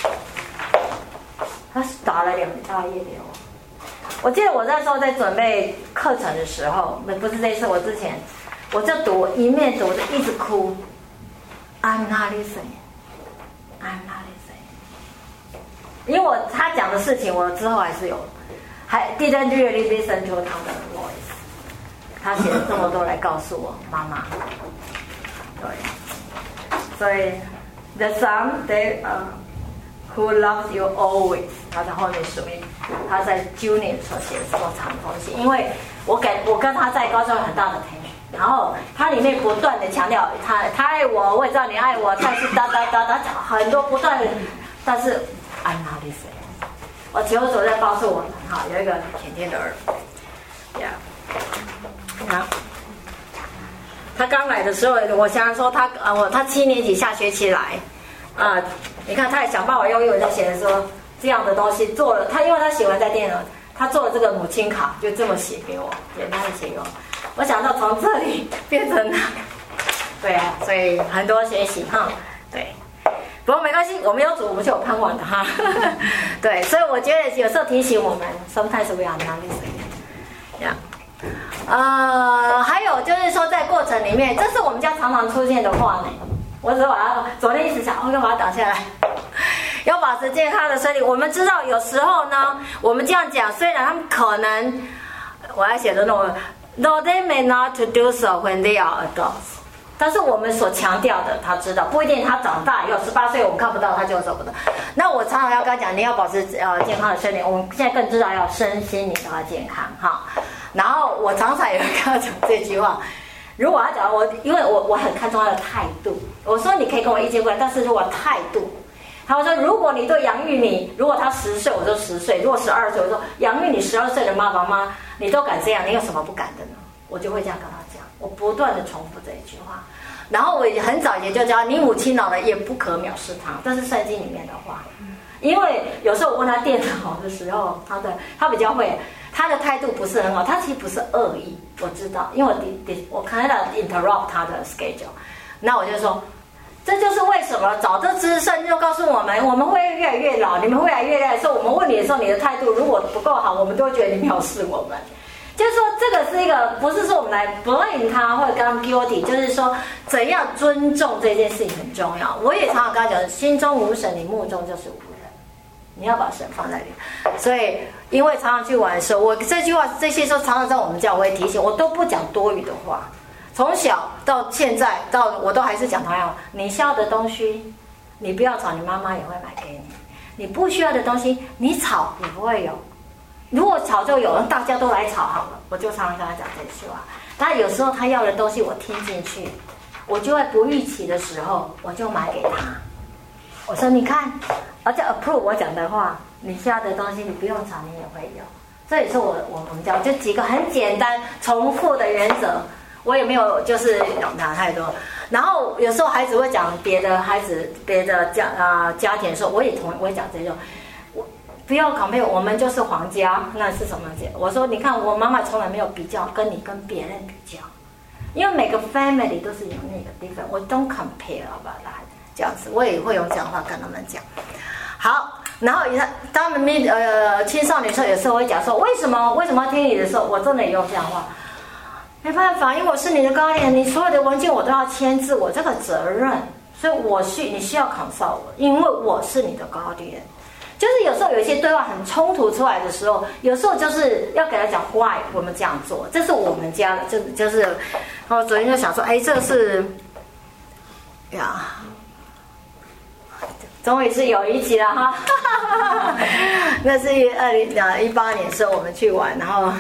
他是打了2大页给我。我记得我那时候在准备课程的时候，不是这次，我之前我就读，一面读就一直哭。I'm not listening. I'm not listening. 因为他讲的事情，我之后还didn't really listen to 他的 voice。他写了这么多来告诉我妈妈。对，所以 the son they who loves you always， 他在后面署名，他在 Junior 所写的这么长封信，因为我跟他在高中有很大的 tension。然后他里面不断的强调他爱我，我也知道你爱我，但是哒很多不断的，但是 I'm not listening。 我求主在告诉我们有一个甜甜的儿子他刚来的时候，我想说他7年级下学期来你看他也想办法用英文在写的说这样的东西做了，因为他喜欢在电脑，他做了这个母亲卡，就这么写给我，简单的写给我。我想到从这里变成那个，对啊，所以很多学习对，不过没关系，我们有主，我们就有盼望的对，所以我觉得有时候提醒我们 ，sometimes we are not listening。还有就是说在过程里面，这是我们家常常出现的话呢。我只是把它昨天一直想，我就把它打下来。要保持健康的身体，我们知道有时候呢，我们这样讲，虽然他们可能，我还写的那种 ，though they may not do so when they are adults， 但是我们所强调的，他知道，不一定他长大有18岁，我们看不到，他就做不到。那我常常要跟他讲，你要保持健康的身体，我们现在更知道要身心灵都要健康然后我常常也会跟他讲这句话。如果他讲因为我很看重他的态度，我说你可以跟我意见不一样，但是如果态度，他会说如果你对杨玉米，如果他10岁，我就10岁；如果12岁，我说杨玉米12岁的妈妈，你都敢这样，你有什么不敢的呢？我就会这样跟他讲，我不断的重复这一句话。然后我也很早也就教你母亲老了也不可藐视他，这是圣经里面的话。因为有时候我问他电脑的时候，他比较会，他的态度不是很好，他其实不是恶意，我知道，因为我看到 interrupt 他的 schedule， 那我就说，这就是为什么早就知圣就告诉我们会越来越老，你们会越来越累的时候，我们问你的时候，你的态度如果不够好，我们都会觉得你藐视我们。就是说，这个是一个，不是说我们来 blame 他或者跟他 guilty， 就是说怎样尊重这件事情很重要。我也常常跟他讲，心中无神，你目中就是无人。 你要把神放在里面。所以因为常常去玩的时候，我这句话这些时候常常在我们教会提醒，我都不讲多余的话。从小到现在到我都还是讲同样，你需要的东西你不要吵，你妈妈也会买给你。你不需要的东西你吵也不会有，如果吵就有，大家都来吵好了。我就常常跟他讲这句话。但有时候他要的东西我听进去，我就会不预期的时候我就买给他。我说你看，而且 approve 我讲的话，你需要的东西你不用吵你也会有。这也是我们教就几个很简单重复的原则，我也没有就是拿太多。然后有时候孩子会讲别的孩子别的家庭的时候，我也讲这种，我不要 compare， 我们就是皇家，那是什么？我说你看，我妈妈从来没有比较跟你跟别人比较，因为每个 family 都是有那个地方，我 don't compare about that， 这样子我也会用讲话跟他们讲。好，然后他们青少年时候有时候会讲说，为什么要听你的时候，我真的也用这样的话。没办法，因为我是你的guardian，你所有的文件我都要签字，我这个责任，所以你需要 consult 我，因为我是你的guardian。就是有时候有一些对话很冲突出来的时候，有时候就是要给他讲 why 我们这样做，这是我们家的，就是我昨天就想说，哎，这个是呀，终于是有一集了哈，那是2018年时候我们去玩，然后。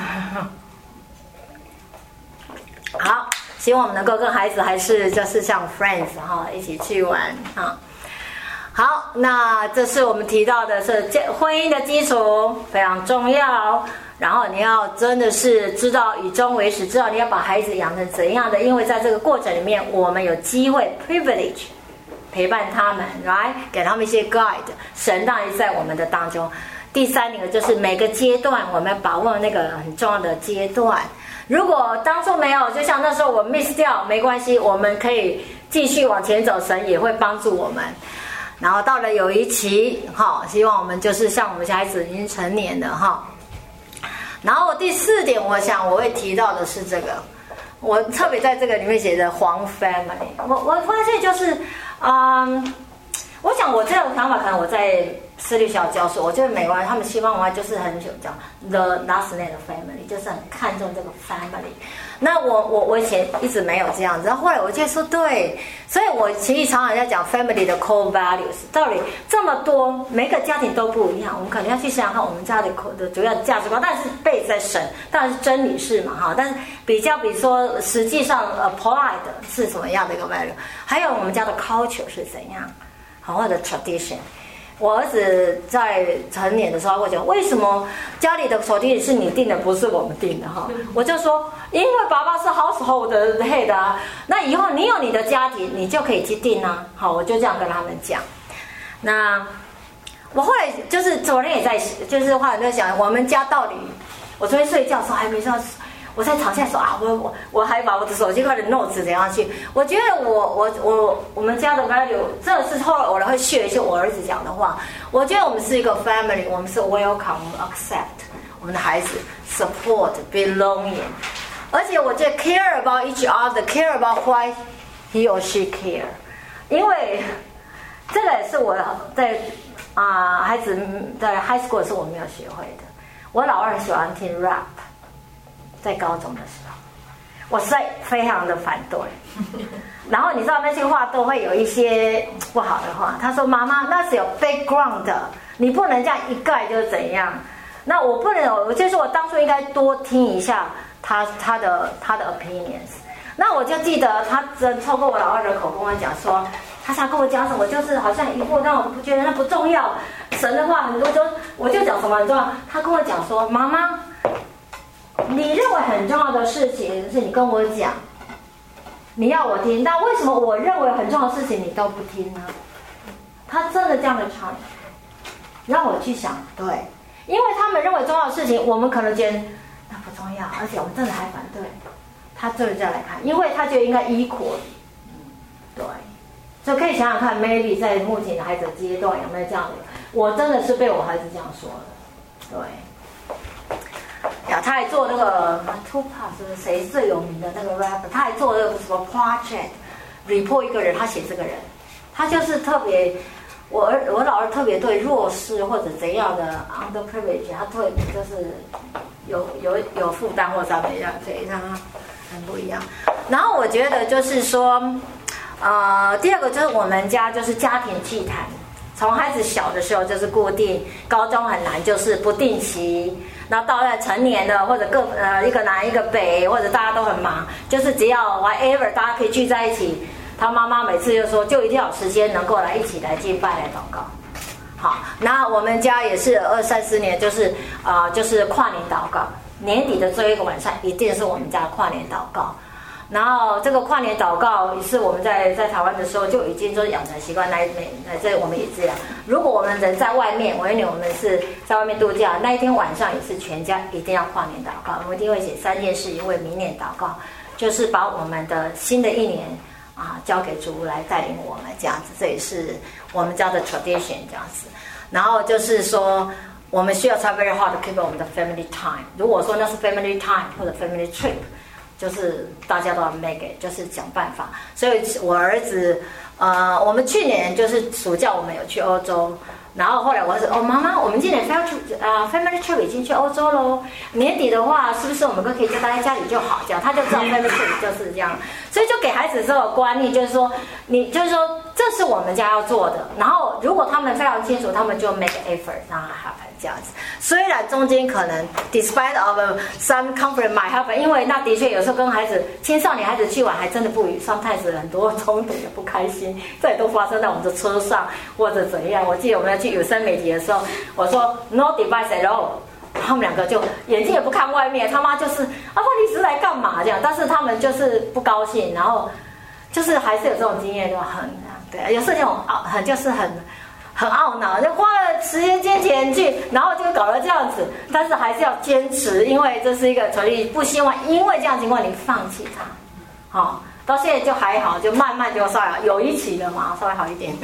好，希望我们能够跟孩子还是就是像 friends 哈，一起去玩哈。好，那这是我们提到的是婚姻的基础非常重要，然后你要真的是知道以终为始，知道你要把孩子养成怎样的，因为在这个过程里面我们有机会 privilege 陪伴他们 right， 给他们一些 guide， 神当然在我们的当中。第三个就是每个阶段我们要把握那个很重要的阶段，如果当初没有，就像那时候我 miss 掉没关系，我们可以继续往前走，神也会帮助我们。然后到了有一期希望我们就是像我们小孩子已经成年了哈。然后第4点我想我会提到的是这个，我特别在这个里面写的黄 family， 我发现就是我想我这种想法可能我在私立学校教书，我觉得美国人他们西方文化就是很喜欢讲 the last name of family， 就是很看重这个 family。那我以前一直没有这样子，然后后来我就说对，所以我其实常常在讲 family 的 core values， 道理这么多，每个家庭都不一样，我们可能要去想想看我们家的主要的价值观，但是背在神，当然是真理是嘛哈，但是比如说实际上apply 的是什么样的一个 value， 还有我们家的 culture 是怎样，好，或者 tradition。我儿子在成年的时候，我讲为什么家里的手机是你定的，不是我们定的哈？我就说，因为爸爸是 household 的 head 啊，那以后你有你的家庭，你就可以去定啊。好，我就这样跟他们讲。那我后来就是昨天也在，就是后来在想，我们家到底，我昨天睡觉的时候还没上。我在吵架的时候我还把我的手机块的 notes 怎样去？我觉得我们家的 value， 这是后来我会学一些我儿子讲的话。我觉得我们是一个 family， 我们是 welcome， 我们 accept 我们的孩子 ，support belonging， 而且我觉得 care about each other，care about why he or she care， 因为这个也是我在孩子在 high school 的时候我没有学会的。我老二喜欢听 rap。在高中的时候，我是非常的反对。然后你知道那些话都会有一些不好的话。他说：“妈妈，那是有 background 的，你不能这样一概就是怎样。”那我不能，我就是我当初应该多听一下他的 opinions。那我就记得他透过我老二的口跟我讲说，他想跟我讲什么，就是好像一副让我不觉得那不重要。神的话很多，我就讲什么很重要。他跟我讲说：“妈妈。”你认为很重要的事情是你跟我讲，你要我听，但为什么我认为很重要的事情你都不听呢？他真的这样的唱，让我去想，对，因为他们认为重要的事情，我们可能觉得那不重要，而且我们真的还反对。他真的这样来看，因为他觉得应该equal，对，所以可以想想看 ，maybe 在目前的孩子阶段有没有这样的？我真的是被我孩子这样说了，对。呀，他还做那个 Tupac 是谁最有名的那个 rapper， 他还做那个什么 project report 一个人，他写这个人，他就是特别我老二特别对弱势或者怎样的 underprivileged， 他对就是有负担或怎么样，所以他很不一样。然后我觉得就是说，第二个就是我们家就是家庭祭坛，从孩子小的时候就是固定，高中很难就是不定期，然后到了成年的或者一个南一个北，或者大家都很忙，就是只要 whatever 大家可以聚在一起。他妈妈每次就说，就一定要有时间能够来一起来敬拜来祷告。好，那我们家也是20-30年，就是跨年祷告，年底的最后一个晚上一定是我们家跨年祷告。然后这个跨年祷告也是我们在台湾的时候就已经就是养成习惯，这我们也这样。如果我们人在外面，我们是在外面度假，那一天晚上也是全家一定要跨年祷告。我们一定会写3件事，因为明年祷告就是把我们的新的一年交给主来带领我们这样子，这也是我们家的 tradition 这样子。然后就是说，我们需要 try very hard to keep 我们的 family time。如果说那是 family time 或者 family trip， 就是大家都要 make it， 就是想办法。所以我儿子，我们去年就是暑假我们有去欧洲。然后后来我说妈妈，我们今年 family trip 已经去欧洲喽。年底的话，是不是我们可以就待在家里就好？这样他就知道 family trip 就是这样。所以就给孩子这个观念，就是说这是我们家要做的。然后如果他们非常清楚，他们就 make effort 让它 happen 这样子。虽然中间可能 despite of some conflict might happen， 因为那的确有时候跟青少年孩子去玩还真的不sometimes 很多冲突也不开心，这也都发生在我们的车上或者怎样。我记得我们要去有声美体的时候，我说 no device at all， 他们两个就眼睛也不看外面，他妈就是问你是来干嘛这样，但是他们就是不高兴，然后就是还是有这种经验，就很对，有时候很懊恼，就花了时间金钱去，然后就搞了这样子，但是还是要坚持，因为这是一个权利，不希望因为这样情况你放弃它。好，到现在就还好，就慢慢就稍微有一期了嘛，稍微好一点。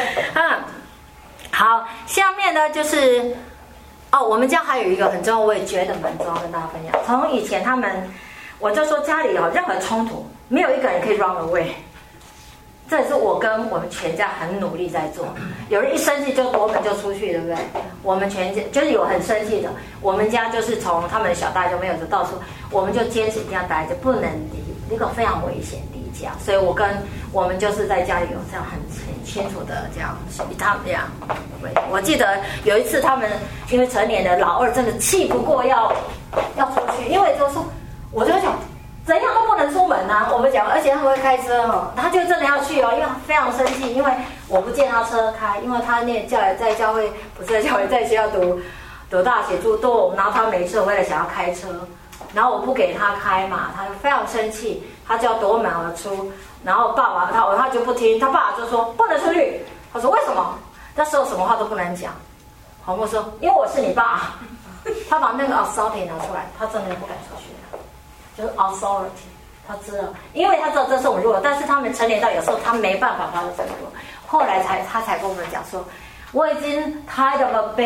好，下面呢就是我们家还有一个很重要，我也觉得蛮重要跟大家分享。从以前我就说家里有任何冲突，没有一个人可以 run away。这也是我跟我们全家很努力在做。有人一生气就夺门就出去，对不对？我们全家就是有很生气的，我们家就是从他们小大就没有就到处，我们就坚持一定要待着，不能离，那个非常危险离家。所以我们就是在家里有这样很清楚的这样，他们这样。我记得有一次他们因为成年的老二真的气不过要出去，因为就说我就想。怎样都不能出门啊！我们讲，而且他会开车他就真的要去因为非常生气，因为我不见他车开，因为他在教会不是在教会，在学校读大学住栋，然后他每次回来想要开车，然后我不给他开嘛，他就非常生气，他就要夺门而出，然后爸爸他就不听，他爸爸就说不能出去，他说为什么？那时候什么话都不能讲，黄木说因为我是你爸，他把那个 authority 拿出来，他真的不敢出去。就是 authority， 他知道，因为他知道这是我们弱，但是他们成年到有时候他没办法发出这个弱。后来他才跟我们讲说，我已经 tired of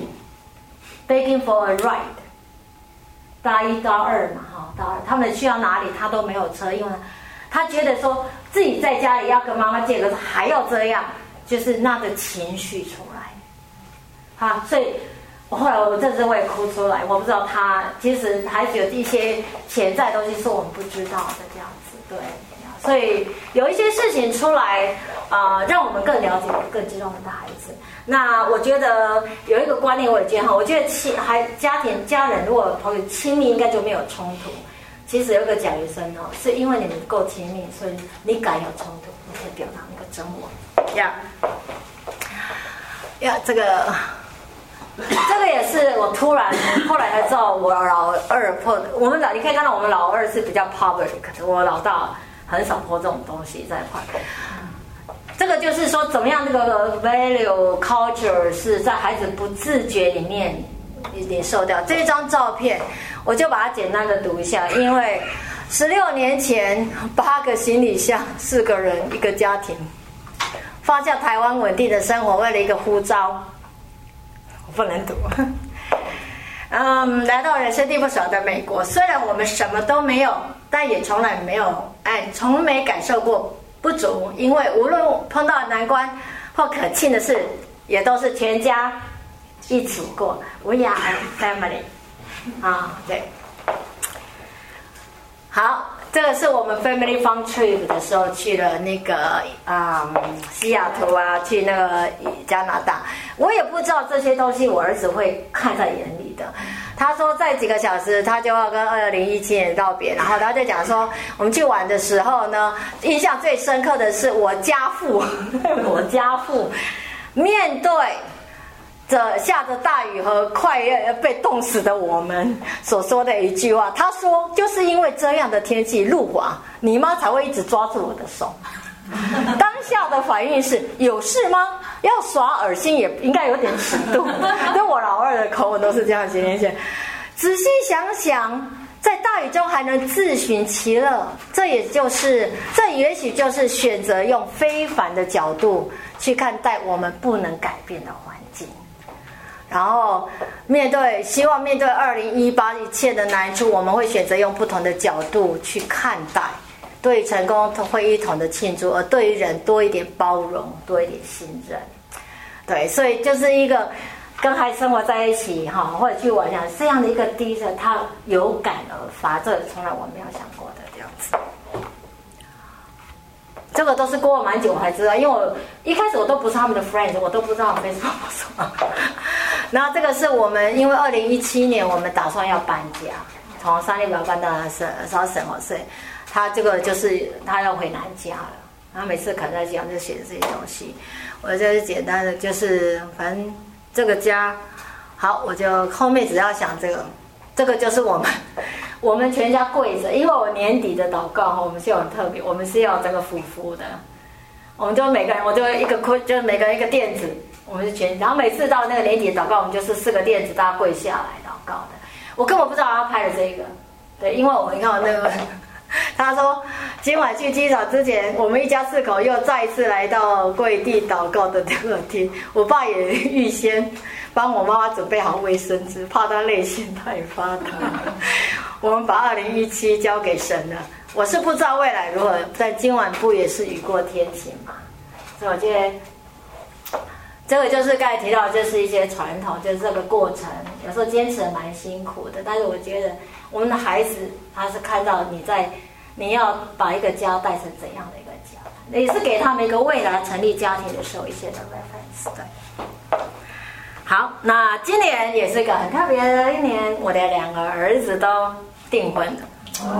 begging for a ride。大1大2嘛，大2，他们去到哪里他都没有车，因为他觉得说自己在家里要跟妈妈借个还要这样，就是那个情绪出来，所以。后来我这次我也哭出来，我不知道他其实孩子有一些潜在东西是我们不知道的这样子，对，所以有一些事情出来，让我们更了解、更知道我们的孩子。那我觉得有一个观念我也觉得好，我觉得家人如果朋友亲密，应该就没有冲突。其实有一个假如生是因为你们够亲密，所以你敢有冲突，你可以表达那个真我。这个也是我突然后来才知道，我老二你可以看到我们老二是比较 public， 我老大很少播这种东西在块。这个就是说怎么样这个 value culture 是在孩子不自觉里面领受掉。这张照片我就把它简单的读一下，因为16年前8个行李箱4个人一个家庭，放下台湾稳定的生活，为了一个呼召。不能读。来到人生地不熟的美国，虽然我们什么都没有，但也从来没有从没感受过不足，因为无论碰到难关
或可庆的事，也都是全家一起过。We are a family。对。好，这个是我们 family fun trip 的时候去了那个西雅图啊，去那个加拿大。我也不知道这些东西我儿子会看在眼里的。他说再几个小时他就要跟2017年道别，然后他就讲说我们去玩的时候呢，印象最深刻的是我家父面对着下着大雨和快要被冻死的我们所说的一句话，他说就是因为这样的天气路滑，你妈才会一直抓住我的手。当下的反应是有事吗？要耍恶心也应该有点尺度。跟我老二的口吻都是这样写。仔细想想，在大雨中还能自寻其乐，这也许就是选择用非凡的角度去看待我们不能改变的环境。然后希望面对2018一切的难处，我们会选择用不同的角度去看待。对于成功会一同的庆祝，而对于人多一点包容，多一点信任。对，所以就是一个跟孩子生活在一起或者去玩这样的一个第一次，他有感而发，这从来我没有想过的这样子。这个都是过了蛮久我才知道，因为我一开始我都不是他们的 friend， 我都不知道 Facebook 什么。然后这个是我们因为2017年我们打算要搬家，从三立堡搬到圣何塞。他这个就是他要回南家了，然后每次看在讲就写这些东西，我就是简单的就是反正这个家好，我就后面只要想这个就是我们全家跪着，因为我年底的祷告我们是有很特别，我们是要整个夫妇的，我们就每个人我就就是每个人一个垫子，我们是全，然后每次到那个年底的祷告，我们就是4个垫子大家跪下来祷告的。我根本不知道他拍了这个，对，因为我们看那个。他说今晚去机场之前，我们一家4口又再一次来到跪地祷告的客厅。我爸也预先帮我妈妈准备好卫生纸，怕她泪腺太发达。我们把2017交给神了。我是不知道未来如何，但今晚不也是雨过天晴嘛？所以我觉得这个就是刚才提到，这是一些传统，就是这个过程有时候坚持蛮辛苦的，但是我觉得我们的孩子他是看到你要把一个家带成怎样的一个家，也是给他们一个未来成立家庭的时候一些的 reference。 对，好，那今年也是一个很特别的一年，我的2个儿子都订婚了。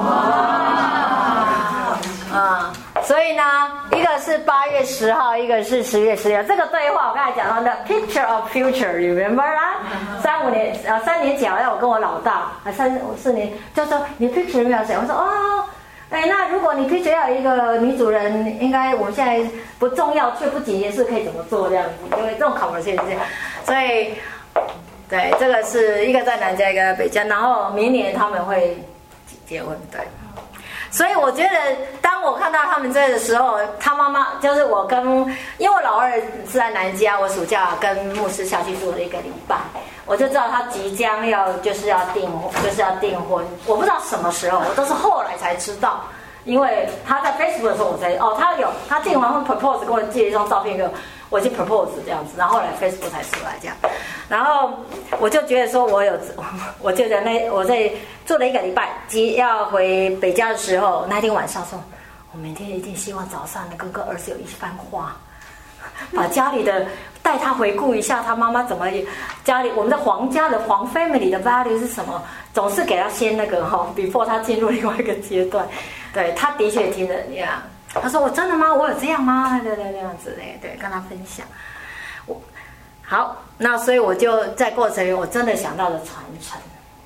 所以呢，一个是8月10号，一个是10月16号。这个对话我刚才讲到的 picture of future， you remember 啊？3年前好像我跟我老大，3、4年就说你 picture 没有谁？我说那如果你 picture 要有一个女主人，应该我们现在不重要却不紧急的事可以怎么做这样子？因为这种 conversation 这样，所以对，这个是一个在南加，一个在北加，然后明年他们会结婚，对。所以我觉得当我看到他们这的时候，他妈妈就是因为我老二是在南加，我暑假跟牧师下去住了1个礼拜，我就知道他即将要订婚，我不知道什么时候，我都是后来才知道，因为他在 Facebook 的时候我才他订完婚 propose 给我寄了一张照片给我去 propose 这样子，然后后来 Facebook 才出来这样，然后我就觉得说我就在我在住了1个礼拜，要回北家的时候，那天晚上说，我明天一定希望早上能跟儿子有一番话，把家里的带他回顾一下他妈妈怎么家里我们的皇家的皇 family 的 value 是什么，总是给他先before 他进入另外一个阶段。对，他的确听了呀，他说我真的吗？我有这样吗？对这样子对，跟他分享。好，那所以我就在过程里我真的想到了传承。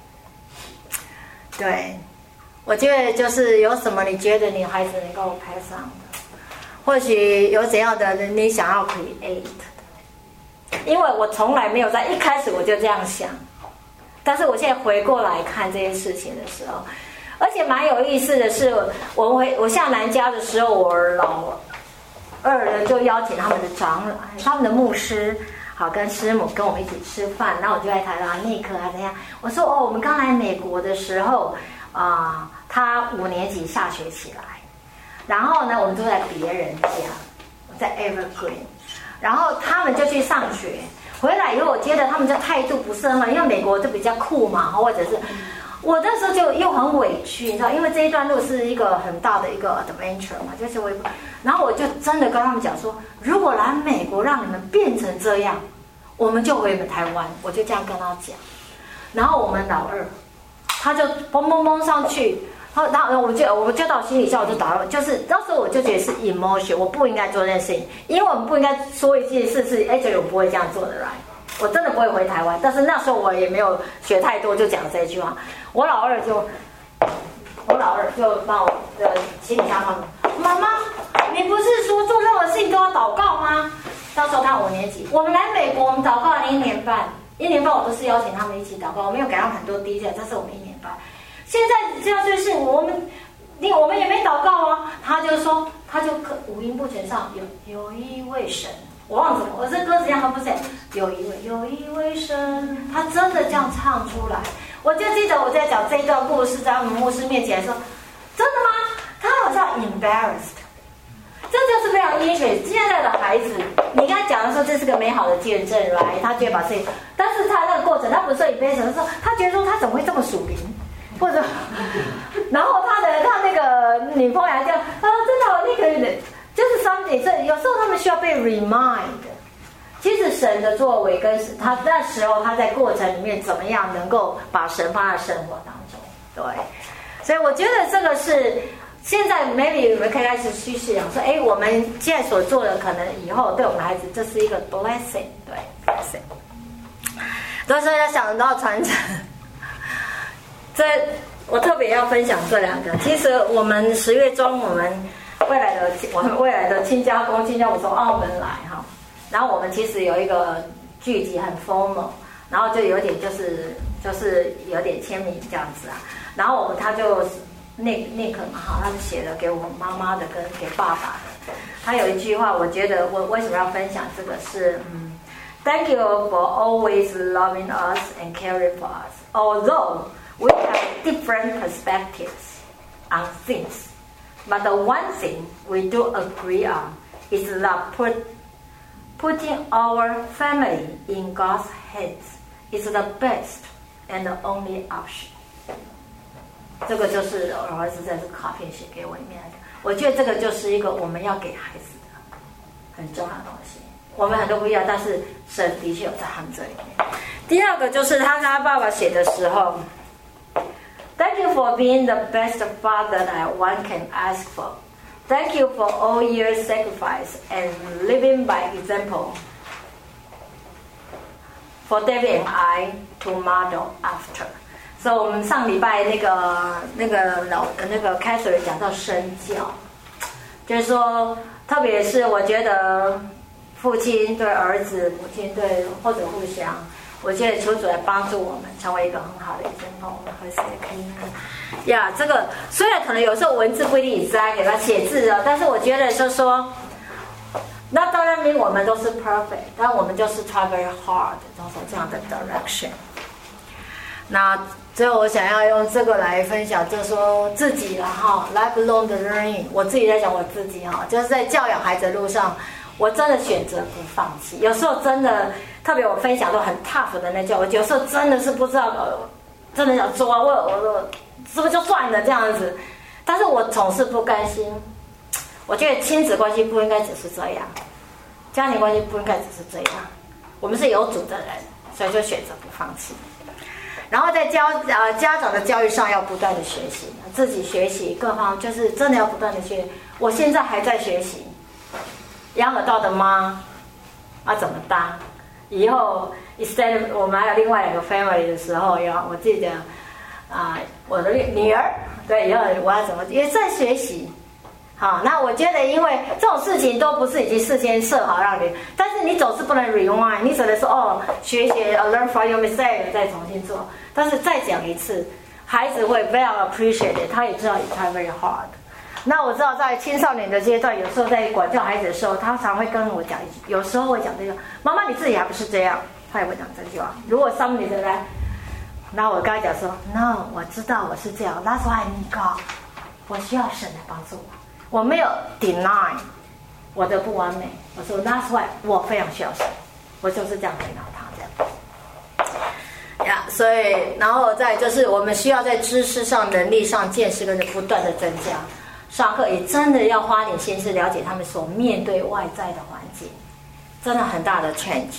对，我觉得就是有什么你觉得你孩子能够 pass on 的，或许有怎样的你想要 create 的，因为我从来没有在一开始我就这样想，但是我现在回过来看这件事情的时候，而且蛮有意思的是，我下南加的时候，我老二人就邀请他们的长老、他们的牧师，好跟师母跟我们一起吃饭。那我就在谈到内科怎样。我说我们刚来美国的时候他5年级下学期来，然后呢，我们住在别人家，在 Evergreen， 然后他们就去上学，回来以后我觉得他们的态度不是很好，因为美国就比较酷嘛，或者是我那时候就又很委屈，你知道，因为这一段路是一个很大的一个 adventure 嘛，就是然后我就真的跟他们讲说，如果来美国让你们变成这样，我们就回台湾，我就这样跟他讲。然后我们老二，他就蹦蹦蹦上去，然后我们就到心理校，我就打了，就是那时候我就觉得是 emotion， 我不应该做这件事情，因为我们不应该说一件事是 actually 我不会这样做的来。我真的不会回台湾，但是那时候我也没有学太多，就讲这句话。我老二就帮我的心理上妈妈，你不是说做任何事情都要祷告吗？到时候他5年级，我们来美国，我们祷告了1年半，1年半我都是邀请他们一起祷告，我没有给他们很多低价，这是我们1年半。现在这样就是我们也没祷告啊，他就说，他就五音不全上有一位神。我忘了，我这歌词样，他不是有一位神，他真的这样唱出来。我就记得我在讲这一段故事，在我们牧师面前说，真的吗？他好像 embarrassed， 这就是非常interesting。现在的孩子，你跟他讲的时候，这是个美好的见证，来，他就会把自己，但是他那个过程，他不是 embarrassed， 说他觉得说他怎么会这么属灵，或者，然后他那个女朋友还这样，真的那个人。就是 something， 所以有时候他们需要被 remind。其实神的作为跟他那时候他在过程里面怎么样能够把神放在生活当中，对。所以我觉得这个是现在 maybe 我们可以开始去想说，哎，我们现在所做的可能以后对我们的孩子这是一个 blessing， 对 blessing。所以要想到传承，我特别要分享这2个。其实我们10月中我们未来的亲家公从澳门来哈，然后我们其实有一个聚集很 formal， 然后就有点就是有点签名这样子啊，然后他就Nick嘛哈，他就写了给我妈妈的跟给爸爸的，他有一句话，我觉得我为什么要分享这个是Thank you for always loving us and caring for us, although we have different perspectives on things.But the one thing we do agree on is that putting our family in God's hands is the best and the only option. 这个就是我儿子在这个卡片写给我里面的，我觉得这个就是一个我们要给孩子的很重要的东西。我们很多不一样，但是神的确有在他们这里面。第2个就是他跟他爸爸写的时候。Thank you for being the best father that one can ask for. Thank you for all your sacrifice and living by example for David and I to model after. 所以我们上礼拜那个 Catherine 讲到身教，就是说，特别是我觉得父亲对儿子，母亲对或者互相。我觉得求主来帮助我们成为一个很好的example，我们何时也可以呀。这个虽然可能有时候文字不一定在给他写字啊，但是我觉得就是说，那当然我们都是 perfect， 但我们就是 try very hard， 走这样的 direction。那最后我想要用这个来分享，就是说自己了哈 ，lifelong learning。我自己在讲我自己哈，就是在教养孩子的路上，我真的选择不放弃。有时候真的。特别我分享都很 tough 的那叫，我有时候真的是不知道，真的想做啊，我是不是就算了这样子？但是我总是不甘心。我觉得亲子关系不应该只是这样，家庭关系不应该只是这样。我们是有主的人，所以就选择不放弃。然后在家长的教育上要不断的学习，自己学习各方就是真的要不断的学。我现在还在学习，养耳道的妈要怎么当。以后 extend 我们还有另外2个 family 的时候，我记得我的女儿，对，以后我要怎么也在学习。好，那我觉得因为这种事情都不是已经事先设好让你，但是你总是不能 rewind， 你只能说学 learn from your mistake 再重新做，但是再讲一次，孩子会 very appreciate it， 他也知道你 try very hard。那我知道在青少年的阶段，有时候在管教孩子的时候，他常会跟我讲一句，有时候会讲这个，妈妈你自己还不是这样，他也会讲这句话。如果somebody的来，然后我跟他讲说 ，No， 我知道我是这样 ，That's why I need God， 我需要神来帮助我，我没有 deny 我的不完美， 我说 That's why 我非常需要神，我就是这样回答他这样呀。所以然后再就是我们需要在知识上、能力上、见识跟着不断的增加。上课也真的要花点心思了解他们所面对外在的环境，真的很大的 change。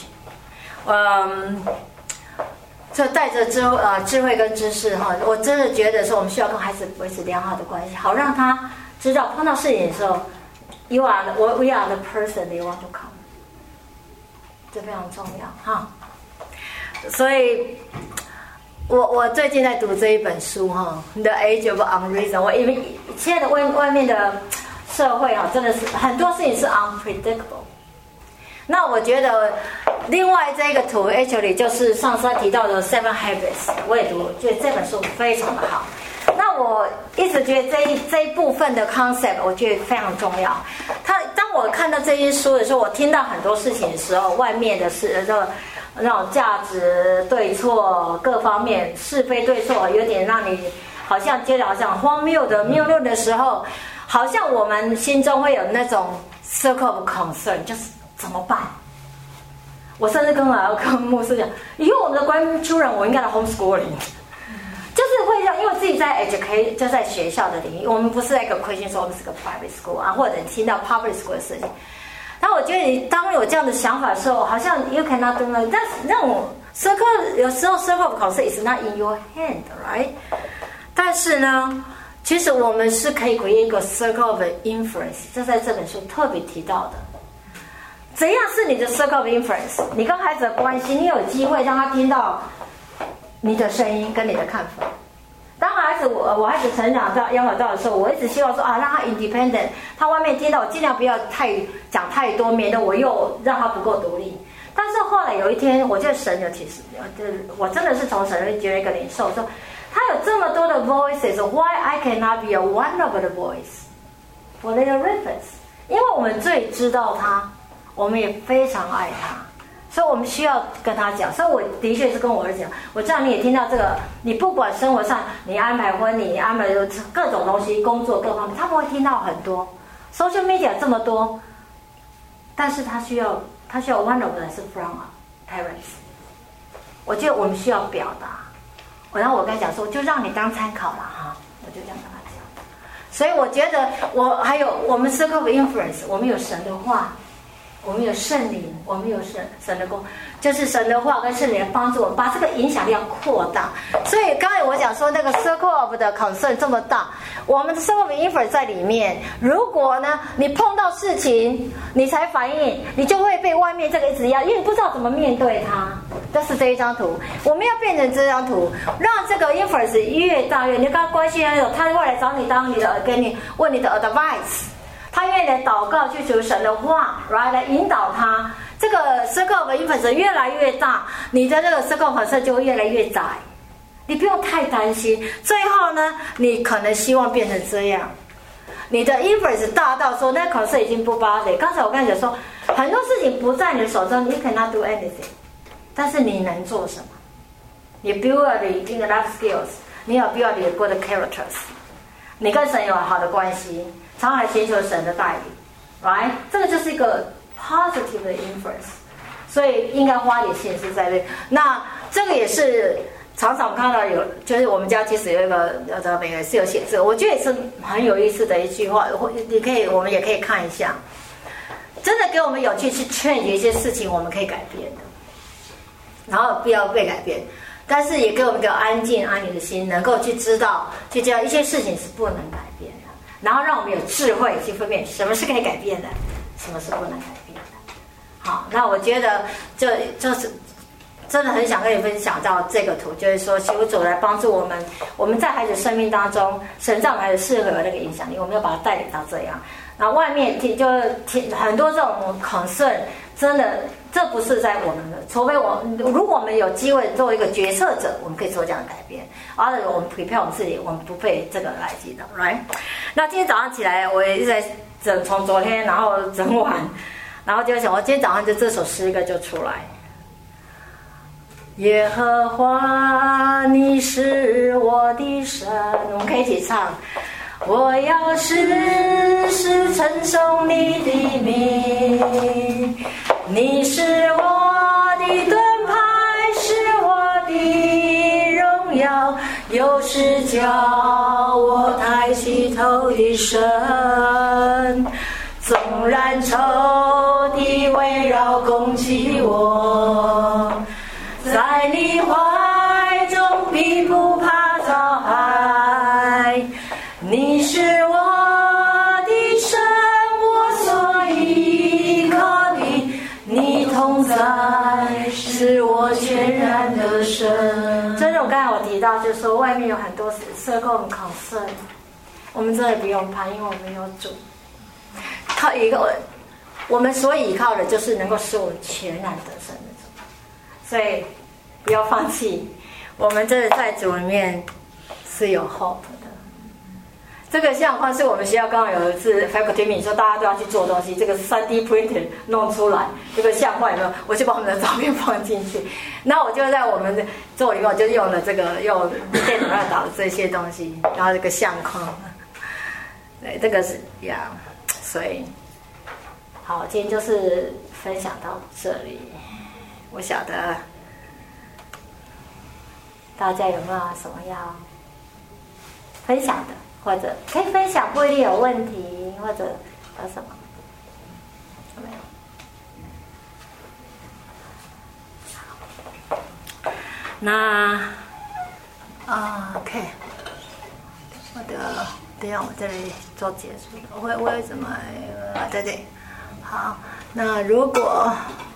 就带着智慧跟知识哈，我真的觉得说我们需要跟孩子维持良好的关系，好让他知道碰到事情的时候 we are the person they want to come， 这非常重要哈。所以我最近在读这一本书哈，《The Age of Unreason》。我因为现在的外面的社会啊，真的是很多事情是 unpredictable。那我觉得另外这个图 actually 就是上次提到的 Seven Habits， 我也读，我觉得这本书非常的好。那我一直觉得这一部分的 concept 我觉得非常重要。当我看到这些书的时候，我听到很多事情的时候，外面的事那种价值对错各方面是非对错，有点让你好像觉得好像荒谬的谬论的时候，好像我们心中会有那种 circle of concern， 就是怎么办？我甚至跟牧师讲，以后我们的grandchildren我应该来 homeschooling， 就是会让，因为自己在 educate 就在学校的领域，我们不是一个 Christian school， 我们是个 private school 啊，或者听到 public school 的事情。但我觉得你当有这样的想法的时候，好像 you cannot do that， 但是那种 circle 有时候 circle of concern is not in your hand， right？ 但是呢，其实我们是可以create一个 circle of influence， 这在这本书特别提到的。怎样是你的 circle of influence？ 你跟孩子的关系，你有机会让他听到你的声音跟你的看法。当孩子我孩子成长到养老到的时候，我一直希望说让他 independent， 他外面听到我尽量不要讲太多，免得我又让他不够独立。但是后来有一天，我觉得神有启示，我真的是从神那觉得一个领受，说他有这么多的 voices，why I cannot be a one of the voice for little Rufus？ 因为我们最知道他，我们也非常爱他。所以我们需要跟他讲，所以我的确是跟我儿子讲，我知道你也听到这个，你不管生活上你安排婚礼，你安排各种东西，工作各方面，他们会听到很多 social media 这么多，但是他需要 one of them 是 from parents。我觉得我们需要表达，然后我跟他讲说，就让你当参考了哈，我就这样跟他讲。所以我觉得还有我们 circle of influence， 我们有神的话。我们有圣灵，我们有神的功，就是神的话跟圣灵帮助我们把这个影响力要扩大。所以刚才我讲说那个 circle of 的 concern 这么大，我们的 circle of influence 在里面。如果呢你碰到事情你才反应，你就会被外面这个一直压，因为你不知道怎么面对它。这是这一张图，我们要变成这张图，让这个 influence 越大越，你跟他关系很有，他会来找你当你的，给你问你的 advice。他愿意来祷告，去求神的话，来引导他。这个 circle of influence 越来越大，你的这个 circle of concern 就会越来越窄。你不用太担心。最后呢，你可能希望变成这样，你的 influence 大到说那 concern 已经不bother你。刚才我跟你讲说，很多事情不在你的手中，你 cannot do anything， 但是你能做什么？你 build 你的 life skills， 你有 build 你的 good characters， 你跟神有好的关系。常来寻求神的带领 ，right？ 这个就是一个 positive 的 influence， 所以应该花点心思在这。那这个也是常常看到有，就是我们家其实有一个每个是有写字，我觉得也是很有意思的一句话，我们也可以看一下，真的给我们勇气去劝解一些事情，我们可以改变的，然后不要被改变。但是也给我们一个安静安宁的心，能够去知道一些事情是不能改变的。然后让我们有智慧去分辨什么是可以改变的，什么是不能改变的。好，那我觉得就是真的很想跟你分享到这个图，就是说求主来帮助我们在孩子生命当中，神让我们孩子适合那个影响力，我们要把他带领到这样。然后外面很多这种 concern， 真的这不是在我们的，除非如果我们有机会作为一个决策者，我们可以做这样的改变。而我们 prepare 我们自己，我们不被这个来击倒 ，right？ 那今天早上起来，我也一直在从昨天然后整晚，然后就想，我今天早上就这首诗歌就出来。耶和华，你是我的神，我们可以一起唱。 我要时时称颂你的名，你是我的盾牌，是我的荣耀，又是叫我抬起头的神。纵然仇敌围绕攻击我，在你怀中必不怕遭害。你是我的神，我所依靠的，你同在是我全然的神。这种刚才我提到，就是说外面有很多社工concern，我们真的不用怕，因为我们有主。靠一个，我们所依靠的就是能够使我们全然得胜的主，所以不要放弃。我们真的在主里面是有 hope 的。这个相框是我们学校刚刚有一次 faculty meeting 说大家都要去做东西，这个是 3D printer 弄出来，这个相框有没有？我就把我们的照片放进去，那我就在我们的做里面，我就用了这个用电脑上导的这些东西，然后这个相框，对，这个是呀。所以，好，今天就是分享到这里。我晓得大家有没有什么要分享的，或者可以分享，不一定有问题，或者有什么？有没有？那OK， 我的。这样我这里做结束了，我为什么？对，好，那如果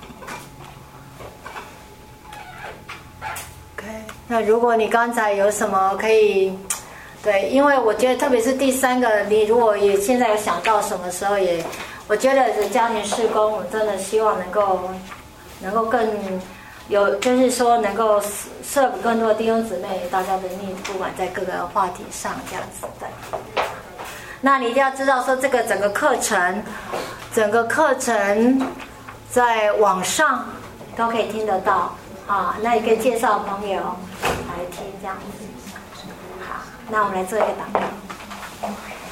OK， 那如果你刚才有什么可以，对，因为我觉得特别是第三个，你如果也现在有想到什么时候也，我觉得这家庭事工，我真的希望能够更有，就是说能够serve更多的弟兄姊妹，大家的need，不管在各个话题上这样子的。那你一定要知道说，这个整个课程在网上都可以听得到啊。那也可以介绍朋友来听这样子。好，那我们来做一个祷告。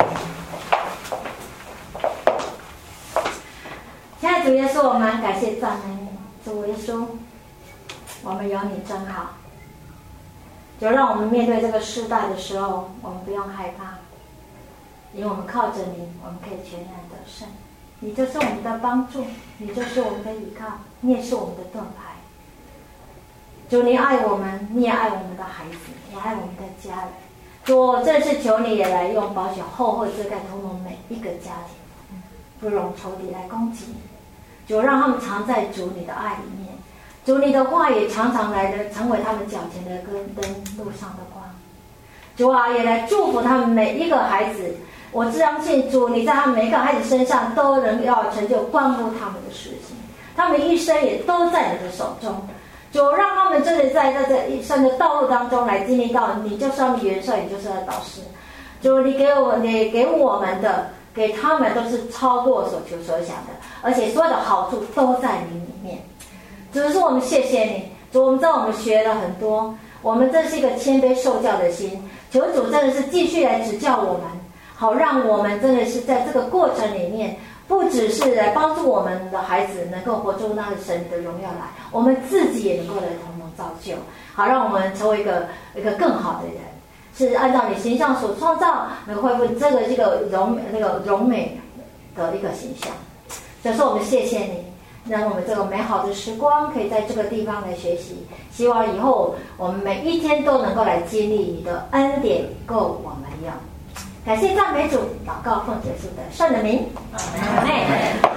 亲爱的主耶稣，我们感谢赞美你，主耶稣，我们有你真好。就让我们面对这个世代的时候，我们不用害怕。因为我们靠着你，我们可以全然得胜。你就是我们的帮助，你就是我们的依靠，你也是我们的盾牌。主，你爱我们，你也爱我们的孩子，也爱我们的家人。主，我正是求你也来用保险厚厚遮盖通通每一个家庭，不容仇敌来攻击你。主，让他们常在主你的爱里面。主，你的话也常常来的成为他们脚前的灯，路上的光。主啊，也来祝福他们每一个孩子。我相信主，你在他们每一个孩子身上都能要成就关乎他们的事情，他们一生也都在你的手中。主，让他们真的在这一生的道路当中来经历到，你就是他们元帅，你就是他的导师。主，你给我们的，给他们都是超过所求所想的，而且所有的好处都在你里面。主，是我们谢谢你。主，我们知道我们学了很多，我们这是一个谦卑受教的心，求主真的是继续来指教我们，好让我们真的是在这个过程里面，不只是来帮助我们的孩子能够活出那个神的荣耀来，我们自己也能够来同谋造就，好让我们成为一个更好的人，是按照你形象所创造，能够恢复这个荣美的一个形象。所以说我们谢谢你，让我们这个美好的时光可以在这个地方来学习，希望以后我们每一天都能够来经历你的恩典够我们用。感谢赞美主，祷告奉耶稣的圣名，阿们。